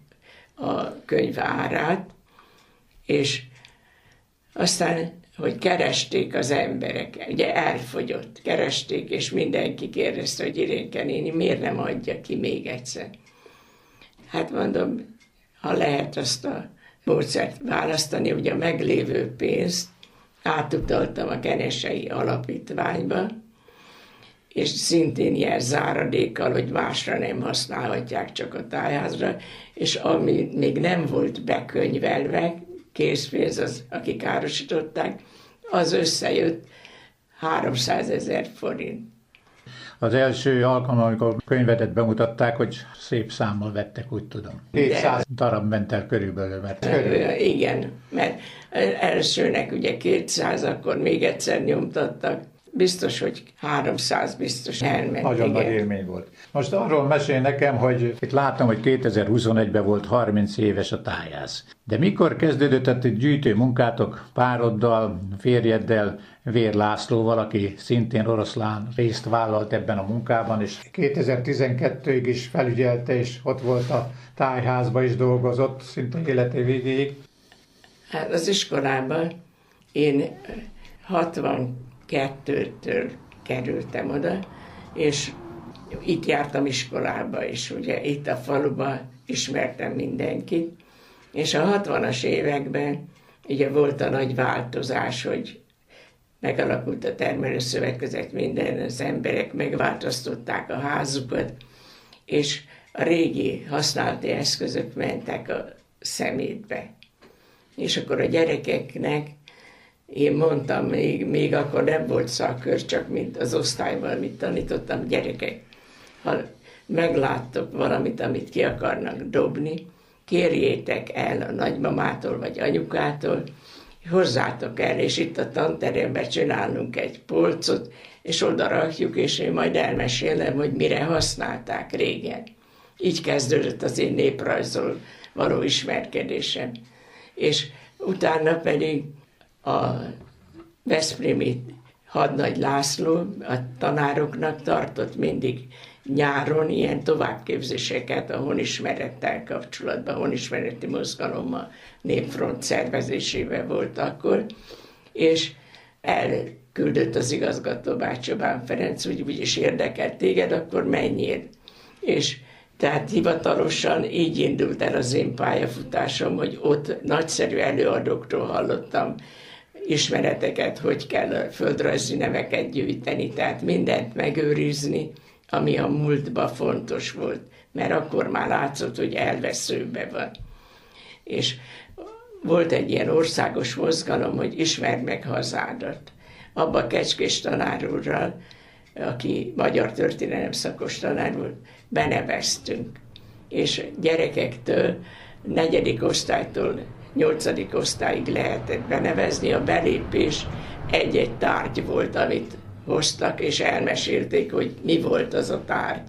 a könyv árát, és aztán, hogy keresték az emberek, ugye elfogyott, keresték, és mindenki kérdezte, hogy Irénke néni, miért nem adja ki még egyszer? Hát mondom, ha lehet azt a módszert választani, ugye a meglévő pénzt átutaltam a Kenesei Alapítványba, és szintén ilyen záradékkal, hogy másra nem használhatják, csak a tájházra, és ami még nem volt bekönyvelve, készpénz, az, akik árusították, az összejött 300 000 forint. Az első alkalom, amikor könyvedet bemutatták, hogy szép számmal vettek, úgy tudom. 200 darab ment el körülbelül. Igen, mert elsőnek ugye 200, akkor még egyszer nyomtattak. Biztos, hogy 300 biztos elment. Nagyon nagy élmény volt. Most arról mesél nekem, hogy itt látom, hogy 2021-ben volt 30 éves a tájház. De mikor kezdődött a gyűjtő munkátok pároddal, férjeddel, Vér Lászlóval, aki szintén oroszlán részt vállalt ebben a munkában, és 2012-ig is felügyelte, és ott volt a tájházban is dolgozott, szinte élete végéig. Hát az iskolában én 62-től kerültem oda, és itt jártam iskolába is, ugye itt a faluban ismertem mindenkit, és a 60-as években ugye volt a nagy változás, hogy megalakult a termelőszövetkezet, minden, az emberek megváltoztatták a házukat, és a régi használati eszközök mentek a szemétbe. És akkor a gyerekeknek én mondtam, még akkor nem volt szakkör, csak mint az osztályban, amit tanítottam, gyerekek, ha megláttok valamit, amit ki akarnak dobni, kérjétek el a nagymamától vagy anyukától, hozzátok el, és itt a tanteremben csinálunk egy polcot, és oda rakjuk, és én majd elmesélem, hogy mire használták régen. Így kezdődött az én néprajzol való ismerkedésem. És utána pedig a veszprémi Hadnagy László a tanároknak tartott mindig nyáron ilyen továbbképzéseket a honismerettel kapcsolatban, a honismereti mozgalommal, Népfront szervezésével volt akkor, és elküldött az igazgató bácsi Bán Ferenc, hogy úgyis érdekelt téged, akkor menjél. És tehát hivatalosan így indult el az én pályafutásom, hogy ott nagyszerű előadóktól hallottam ismereteket, hogy kell a földrajzi neveket gyűjteni, tehát mindent megőrizni, ami a múltban fontos volt, mert akkor már látszott, hogy elveszőbe van. És volt egy ilyen országos mozgalom, hogy ismerd meg hazádat. Abba Kecskés tanár úrral, aki magyar történelem szakos tanár volt, beneveztünk. És gyerekektől, 4. osztálytól 8. osztályig lehetett benevezni, a belépés egy-egy tárgy volt, amit hoztak, és elmesélték, hogy mi volt az a tárgy.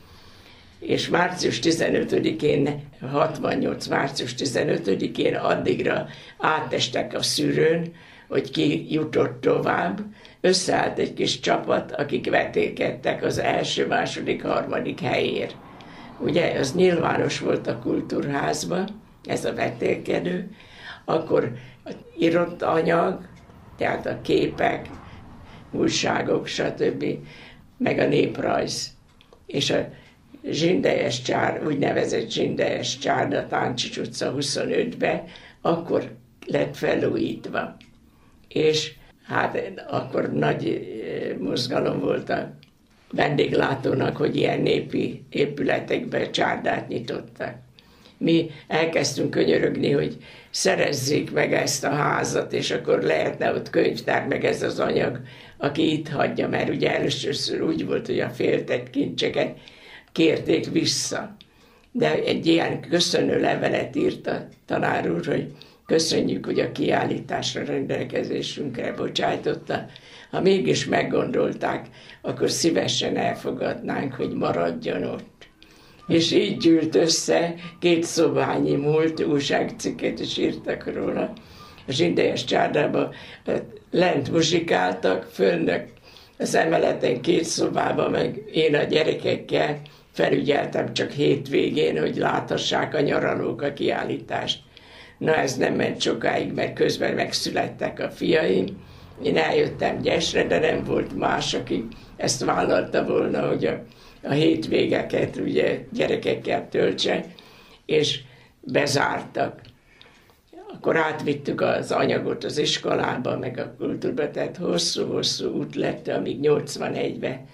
És március 15-én, 68. március 15-én addigra átestek a szűrőn, hogy ki jutott tovább. Összeállt egy kis csapat, akik vetélkedtek az első, második, harmadik helyért. Ugye, az nyilvános volt a kultúrházban, ez a vetélkedő, akkor írott anyag, tehát a képek, újságok, stb., meg a néprajz. És a Zsindejes csár, úgynevezett Zsindejes csárda, Táncsics utca 25-be, akkor lett felújítva. És hát akkor nagy mozgalom volt a vendéglátónak, hogy ilyen népi épületekben csárdát nyitottak. Mi elkezdtünk könyörögni, hogy szerezzék meg ezt a házat, és akkor lehetne ott könyvtár, meg ez az anyag, aki itt hagyja, mert ugye először úgy volt, hogy a féltett kincseket kérték vissza. De egy ilyen köszönő levelet írt a tanár úr, hogy köszönjük, hogy a kiállításra rendelkezésünkre bocsájtotta. Ha mégis meggondolták, akkor szívesen elfogadnánk, hogy maradjon ott. És így gyűlt össze 2 szobányi múlt, újságcikket is írtak róla. A Zsindejes csárdában lent muzsikáltak, fönnök az emeleten 2 szobában, meg én a gyerekekkel felügyeltem csak hétvégén, hogy láthassák a nyaralók a kiállítást. Na, ez nem ment sokáig, mert közben megszülettek a fiaim. Én eljöttem Gyesre, de nem volt más, aki ezt vállalta volna, hogy a hétvégeket ugye gyerekekkel töltse, és bezártak. Akkor átvittük az anyagot az iskolába, meg a kultúrba, tehát hosszú-hosszú út lett, amíg 81-ben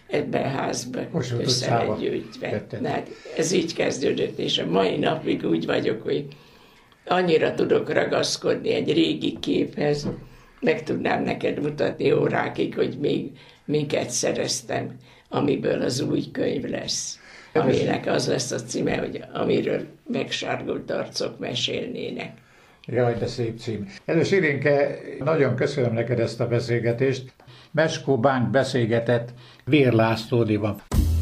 ebben a házban Kossuth össze utcába lett gyűjtve. tetted. Hát ez így kezdődött, és a mai napig úgy vagyok, hogy annyira tudok ragaszkodni egy régi képhez, meg tudnám neked mutatni órákig, hogy még miket szereztem, amiből az új könyv lesz. Aminek az lesz a címe, hogy amiről megsárgult arcok mesélnének. Jaj, de szép cím. Elős Irénke, nagyon köszönöm neked ezt a beszélgetést. Meskó Bánk beszélgetett Vér Lászlódival.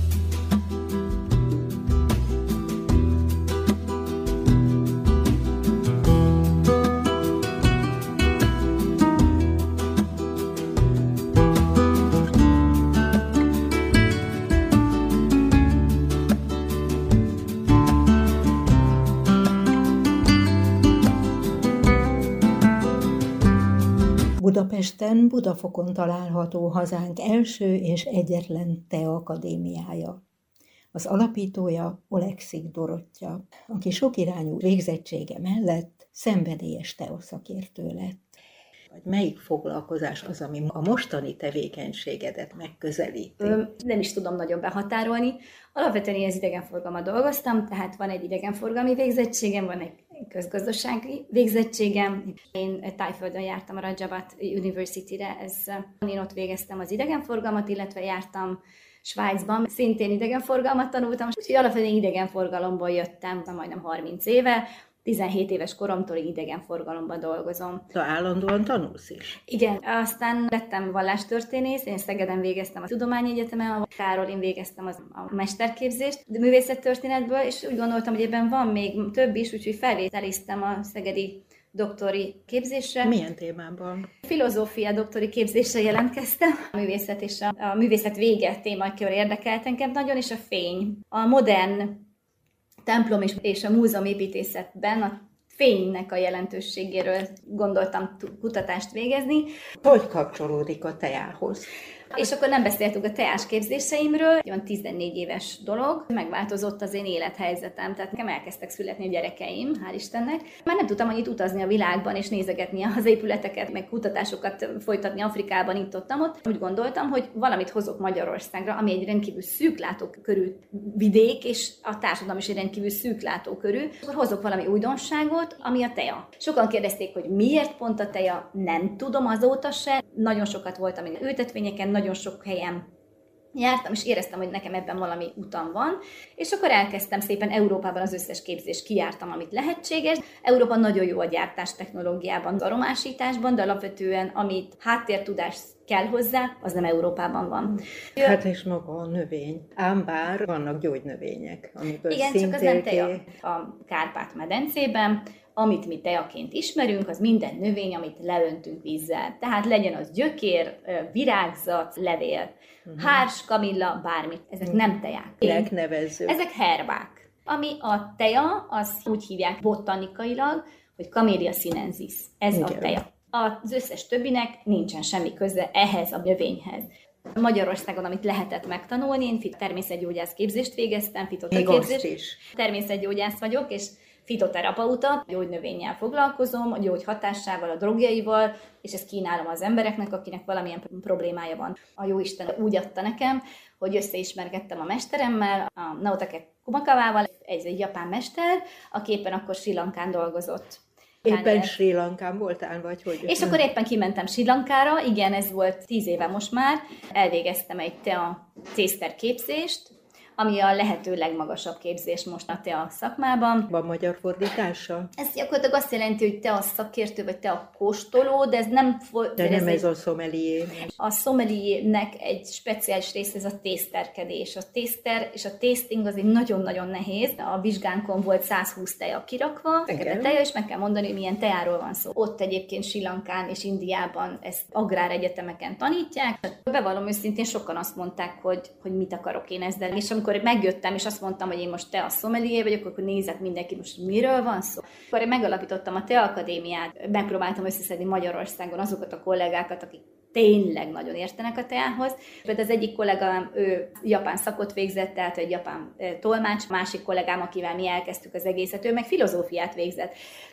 Budapesten, Budafokon található hazánk első és egyetlen TEA akadémiája. Az alapítója Oleksik Dorottya, aki sokirányú végzettsége mellett szenvedélyes TEA szakértő lett. Vagy melyik foglalkozás az, ami a mostani tevékenységedet megközelíti? Nem is tudom nagyon behatárolni. Alapvetően én az idegenforgalmat dolgoztam, tehát van egy idegenforgalmi végzettségem, van egy közgazdasági végzettségem. Én Tájföldön jártam a Rajabat University-re, én ott végeztem az idegenforgalmat, illetve jártam Svájcban, szintén idegenforgalmat tanultam, úgyhogy alapvetően idegenforgalomból jöttem, majdnem 30 éve, 17 éves koromtól idegenforgalomban dolgozom. Állandóan tanulsz is? Igen, aztán lettem vallástörténész, én Szegeden végeztem a Tudományegyetemen, a Károlin végeztem a mesterképzést a művészettörténetből, és úgy gondoltam, hogy ebben van még több is, úgyhogy felvételiztem a szegedi doktori képzésre. Milyen témában? Filozófia doktori képzésre jelentkeztem. A művészet és a művészet vége témakör érdekelt engem nagyon, és a fény. A modern templom és a múzeumépítészetben a fénynek a jelentőségéről gondoltam kutatást végezni. Hogy kapcsolódik a teához? És akkor nem beszéltünk a teás képzéseimről, olyan 14 éves dolog, megváltozott az én élethelyzetem, tehát nekem elkezdtek születni a gyerekeim, hál' Istennek. Már nem tudtam annyit utazni a világban, és nézegetni az épületeket, meg kutatásokat folytatni Afrikában, itt-ott. Úgy gondoltam, hogy valamit hozok Magyarországra, ami egy rendkívül szűklátókörű vidék, és a társadalom is egy rendkívül szűklátókörű. Akkor hozok valami újdonságot, ami a tea. Sokan kérdezték, hogy miért pont a tea, nem tudom azóta se. Nagyon sokat voltam én ültetvényeken, nagyon sok helyen jártam, és éreztem, hogy nekem ebben valami utam van, és akkor elkezdtem szépen Európában az összes képzést, kijártam, amit lehetséges. Európa nagyon jó a gyártás technológiában, az aromásításban, de alapvetően, amit háttértudás kell hozzá, az nem Európában van. Hát és maga a növény. Ám bár vannak gyógynövények, amiből igen, csak az nem tea. A Kárpát-medencében, amit mi teaként ismerünk, az minden növény, amit leöntünk vízzel. Tehát legyen az gyökér, virágzat, levél, hárs, kamilla, bármit. Ezek nem teák. Nevezzük. Ezek herbák. Ami a tea, azt úgy hívják botanikailag, hogy Camellia sinensis. Ez igen. A tea. Az összes többinek nincsen semmi köze ehhez a növényhez. Magyarországon, amit lehetett megtanulni, én természetgyógyász képzést végeztem, fitoterapeuta. Természetgyógyász vagyok, és fitoterapeuta, gyógynövénnyel foglalkozom, a gyógyhatásával, a drogjaival, és ezt kínálom az embereknek, akinek valamilyen problémája van. A Jóisten úgy adta nekem, hogy összeismerkedtem a mesteremmel, a Naotake Kumakawával, egy japán mester, aki éppen akkor Sri Lankán dolgozott. Éppen Sri Lankán voltál, vagy hogy? És akkor éppen kimentem Sri Lankára, igen, ez volt 10 éve most már, elvégeztem egy tea tészter képzést, ami a lehető legmagasabb képzés most a tea szakmában. Van magyar fordítása? Ez gyakorlatilag azt jelenti, hogy tea szakértő, vagy tea kóstoló, de ez nem... De nem ez a sommelier. A sommeliernek egy speciális része, ez a tészterkedés. A tészter és a tasting az egy nagyon-nagyon nehéz. A vizsgánkon volt 120 tea kirakva, fekete tea, és meg kell mondani, hogy milyen teáról van szó. Ott egyébként Sri Lankán és Indiában ezt agráregyetemeken tanítják. Bevallom őszintén, sokan azt mondták, hogy mit akarok én ezzel. És amikor megjöttem, és azt mondtam, hogy én most tea sommelier vagyok, akkor nézett mindenki, most miről van szó. Akkor én megalapítottam a Tea Akadémiát, megpróbáltam összeszedni Magyarországon azokat a kollégákat, akik tényleg nagyon értenek a teához. Például az egyik kollégám, ő japán szakot végzett, tehát egy japán tolmács, másik kollégám, akivel mi elkezdtük az egészet, ő meg filozófiát végzett.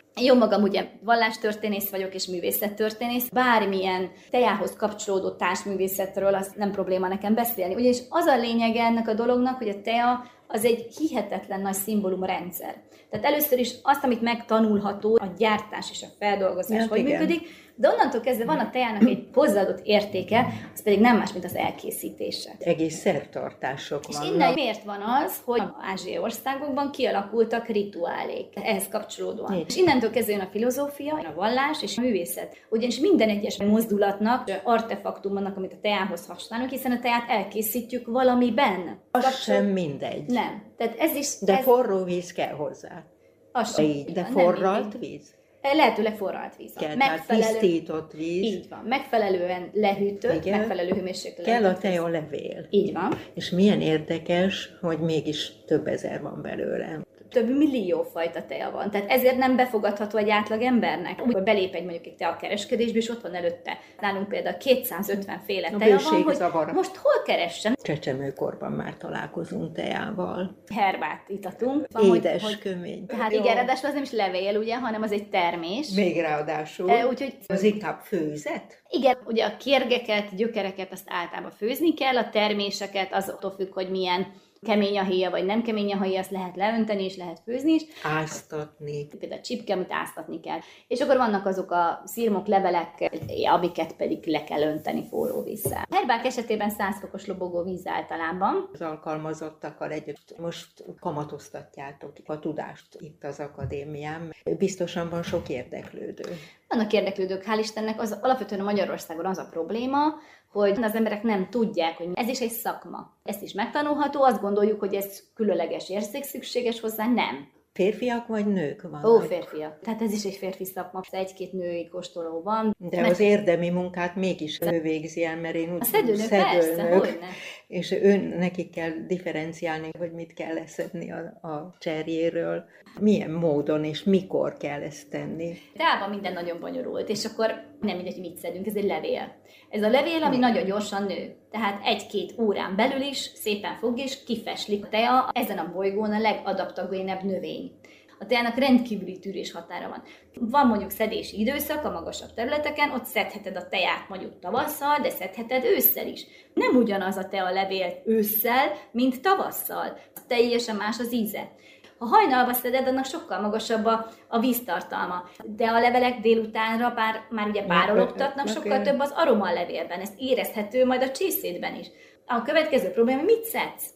Jó magam ugye vallástörténész vagyok és művészettörténész. Bármilyen tejához kapcsolódó társművészetről az nem probléma nekem beszélni. Ugyanis az a lényege ennek a dolognak, hogy a tea az egy hihetetlen nagy szimbólumrendszer. Tehát először is azt, amit megtanulható, a gyártás és a feldolgozás, hogy működik, de onnantól kezdve van a teának egy hozzáadott értéke, az pedig nem más, mint az elkészítése. Egész szertartások vannak. És innen miért van az, hogy az ázsiai országokban kialakultak rituálék ehhez kapcsolódóan. És innentől kezdve jön a filozófia, a vallás és a művészet. Ugyanis minden egyes mozdulatnak, artefaktumnak, amit a teához használunk, hiszen a teát elkészítjük valamiben. Az sem mindegy. Nem. Tehát ez is... De forró víz kell hozzá. Az sem. De forralt víz? Lehetőleg forralt víz. Tisztított víz. Így van. Megfelelően lehűtött, igen. Megfelelő hőmérsékletű. Kell a tealevél. Így van. És milyen érdekes, hogy mégis több ezer van belőle. Több millió fajta tea van. Tehát ezért nem befogadható egy átlag embernek. Úgy belép mondjuk egy teakereskedésbe, és ott van előtte. Nálunk például 250 féle tea van, hogy most hol keressen. Csecsemőkorban már találkozunk teával. Herbát itatunk. Édes, kömény. Tehát igen, ráadásul az nem is levél, ugye, hanem az egy termés. Még ráadásul. Úgyhogy az inkább főzet? Igen, ugye a kérgeket, gyökereket azt általában főzni kell, a terméseket az attól függ, hogy milyen kemény a héja, vagy nem kemény a héja, azt lehet leönteni, és lehet főzni is. Áztatni. Például a csipke, amit áztatni kell. És akkor vannak azok a szirmok, levelek, amiket pedig le kell önteni forró vízzel. Herbák esetében 100 fokos lobogó víz általában. Az alkalmazottakkal együtt most kamatoztatjátok a tudást itt az akadémián. Biztosan van sok érdeklődő. Vannak érdeklődők, hál' Istennek, az alapvetően Magyarországon az a probléma, hogy az emberek nem tudják, hogy ez is egy szakma. Ezt is megtanulható, azt gondoljuk, hogy ez különleges érzék szükséges hozzá, nem. Férfiak vagy nők vannak? Ó, férfiak. Tehát ez is egy férfi szakma. Egy-két női kóstoló van. De az érdemi munkát mégis ő végzi el, mert én úgy... A szedőnök, persze, hogyne. És nekik kell differenciálni, hogy mit kell leszedni a cserjéről, milyen módon és mikor kell ezt tenni. Teában minden nagyon bonyolult, és akkor nem mindegy, hogy mit szedünk, ez egy levél. Ez a levél, ami nagyon gyorsan nő. Tehát 1-2 órán belül is szépen fog és kifeslik. A tea ezen a bolygón a legadaptogénebb növény. A teának rendkívüli tűrés határa van. Van mondjuk szedési időszak a magasabb területeken, ott szedheted a teát mondjuk tavasszal, de szedheted ősszel is. Nem ugyanaz a tea levél ősszel, mint tavasszal. Teljesen más az íze. Ha hajnalba szeded, annak sokkal magasabb a víztartalma. De a levelek délutánra már ugye párologtatnak, sokkal több az aroma a levélben. Ez érezhető majd a csészédben is. A következő probléma, mit szedsz?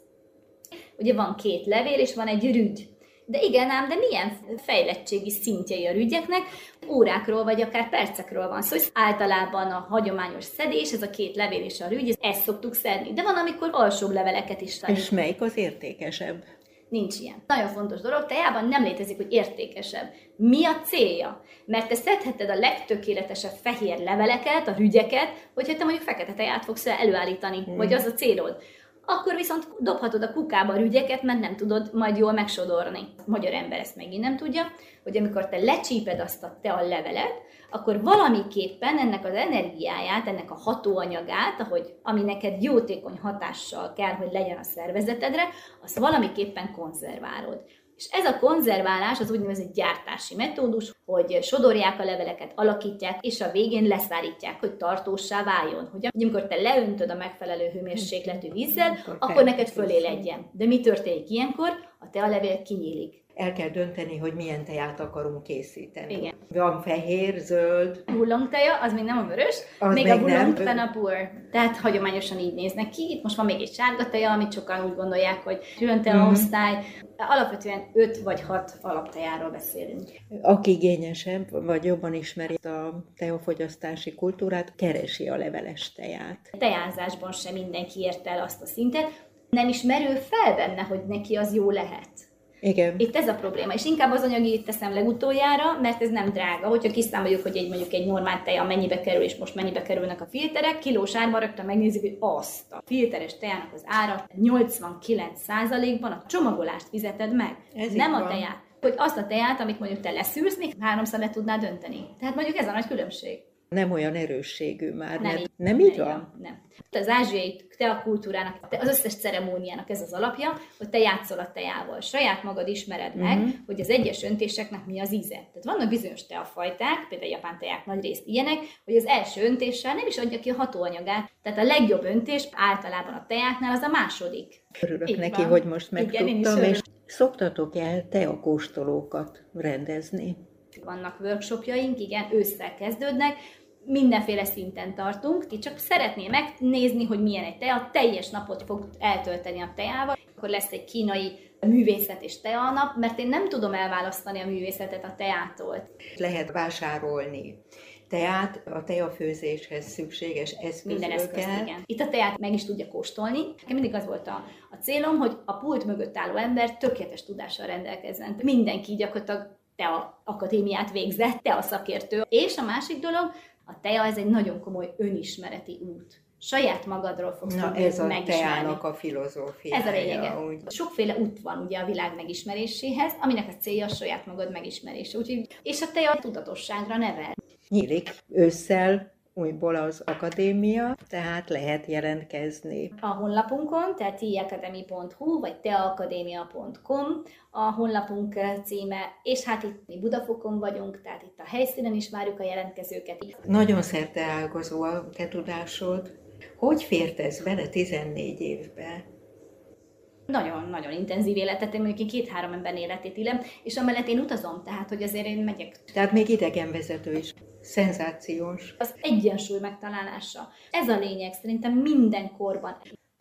Ugye van 2 levél, és van egy rügy. De igen ám, de milyen fejlettségi szintjei a rügyeknek? Órákról vagy akár percekről van szó. Általában a hagyományos szedés, ez a 2 levél és a rügy, ezt szoktuk szedni. De van, amikor alsóbb leveleket is szedni. És melyik az értékesebb? Nincs ilyen. Nagyon fontos dolog, tejában nem létezik, hogy értékesebb. Mi a célja? Mert te szedheted a legtökéletesebb fehér leveleket, a rügyeket, hogyha te mondjuk fekete teját fogsz előállítani, vagy az a célod. Akkor viszont dobhatod a kukába a rügyeket, mert nem tudod majd jól megsodorni. A magyar ember ezt megint nem tudja, hogy amikor te lecsíped azt a tea levelet, akkor valamiképpen ennek az energiáját, ennek a hatóanyagát, ami neked jótékony hatással kell, hogy legyen a szervezetedre, azt valamiképpen konzerválod. És ez a konzerválás az úgynevezett gyártási metódus, hogy sodorják a leveleket, alakítják, és a végén leszárítják, hogy tartóssá váljon. Hogy amikor te leöntöd a megfelelő hőmérsékletű vízzel, akkor neked föléledjen. De mi történik ilyenkor? A tealevél kinyílik. El kell dönteni, hogy milyen teját akarunk készíteni. Igen. Van fehér, zöld. Hullongteja, az még nem a vörös, az még a hullongpenapur. Tehát hagyományosan így néznek ki. Itt most van még egy sárga teja, amit sokan úgy gondolják, hogy külön teaosztály. Alapvetően 5 vagy 6 alaptejáról beszélünk. Aki igényesebb, vagy jobban ismeri a teafogyasztási kultúrát, keresi a leveles teját. Teázásban sem mindenki ért el azt a szintet. Nem is merül fel benne, hogy neki az jó lehet. Igen. Itt ez a probléma, és inkább az anyagit teszem legutoljára, mert ez nem drága. Hogyha kiszámoljuk, hogy mondjuk egy normál teja mennyibe kerül, és most mennyibe kerülnek a filterek, kilós árban rögtön megnézzük, hogy azt a filteres tejának az ára 89%-ban a csomagolást fizeted meg, nem a teját. Hogy azt a teját, amit mondjuk te leszűrsz, még 3-szor le tudnád dönteni. Tehát mondjuk ez a nagy különbség. Nem olyan erősségű már, Nem mert így. nem így van? Nem. Az ázsiai teakultúrának, az összes ceremóniának ez az alapja, hogy te játszol a teával. Saját magad ismered meg, hogy az egyes öntéseknek mi az íze. Tehát vannak bizonyos teafajták, például a japán teák nagy részt ilyenek, hogy az első öntéssel nem is adja ki a hatóanyagát. Tehát a legjobb öntés általában a teáknál az a második. Örülök Így neki, van. hogy most Igen, megtudtam, én is és szoktatok el teakóstolókat rendezni? Vannak workshopjaink, igen, ősszel kezdődnek, mindenféle szinten tartunk, ki csak szeretné megnézni, hogy milyen egy tea, teljes napot fog eltölteni a teával, akkor lesz egy kínai művészet és tea nap, mert én nem tudom elválasztani a művészetet a teától. Lehet vásárolni teát, a teafőzéshez szükséges Minden eszközt, eszközökkel. igen. Itt a teát meg is tudja kóstolni. Nekem mindig az volt a célom, hogy a pult mögött álló ember tökéletes tudással rendelkezzen. Mindenki gyakorlatilag tea akadémiát végzett, tea szakértő. És a másik dolog, a tea ez egy nagyon komoly önismereti út. Saját magadról fogsz tudni ez a megismerni. teának a filozófiája. Ez a lényege. Úgy. Sokféle út van ugye a világ megismeréséhez, aminek a célja a saját magad megismerése. Úgyhogy, és a tea tudatosságra nevel. Nyílik ősszel újból az akadémia, tehát lehet jelentkezni. A honlapunkon, tehát teacademy.hu vagy teaakadémia.com a honlapunk címe, és hát itt mi Budafokon vagyunk, tehát itt a helyszínen is várjuk a jelentkezőket. Nagyon szerteágazó a te tudásod. Hogy fért ez bele 14 évbe? Nagyon-nagyon intenzív életet, én mondjuk 2-3 ember életét élem, és amellett én utazom, tehát hogy azért én megyek. Tehát még idegenvezető is. Szenzációs. Az egyensúly megtalálása. Ez a lényeg szerintem minden korban.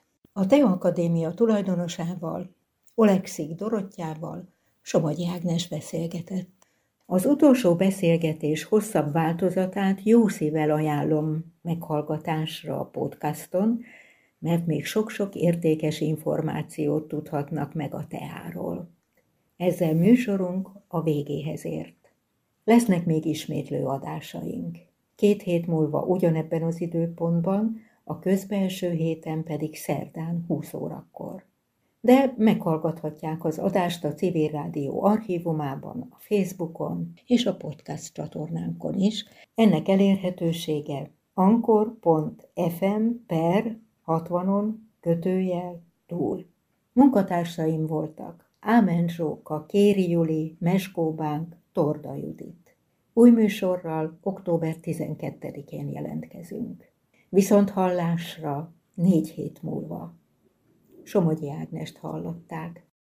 A Tea Akadémia tulajdonosával, Oleksik Dorottyával Somogyi Ágnes beszélgetett. Az utolsó beszélgetés hosszabb változatát jó szívvel ajánlom meghallgatásra a podcaston, mert még sok-sok értékes információt tudhatnak meg a teáról. Ezzel műsorunk a végéhez ért. Lesznek még ismétlő adásaink. 2 hét múlva ugyanebben az időpontban, a közbelső héten pedig szerdán 20 órakor. De meghallgathatják az adást a Civil Rádió archívumában, a Facebookon és a podcast csatornánkon is. Ennek elérhetősége anchor.fm/60-túl. Munkatársaim voltak Ámen Zsóka, Kéri Juli, Meskó Bánk, Torda Judit. Új műsorral október 12-én jelentkezünk. Viszont hallásra 4 hét múlva. Somogyi Ágnest hallották.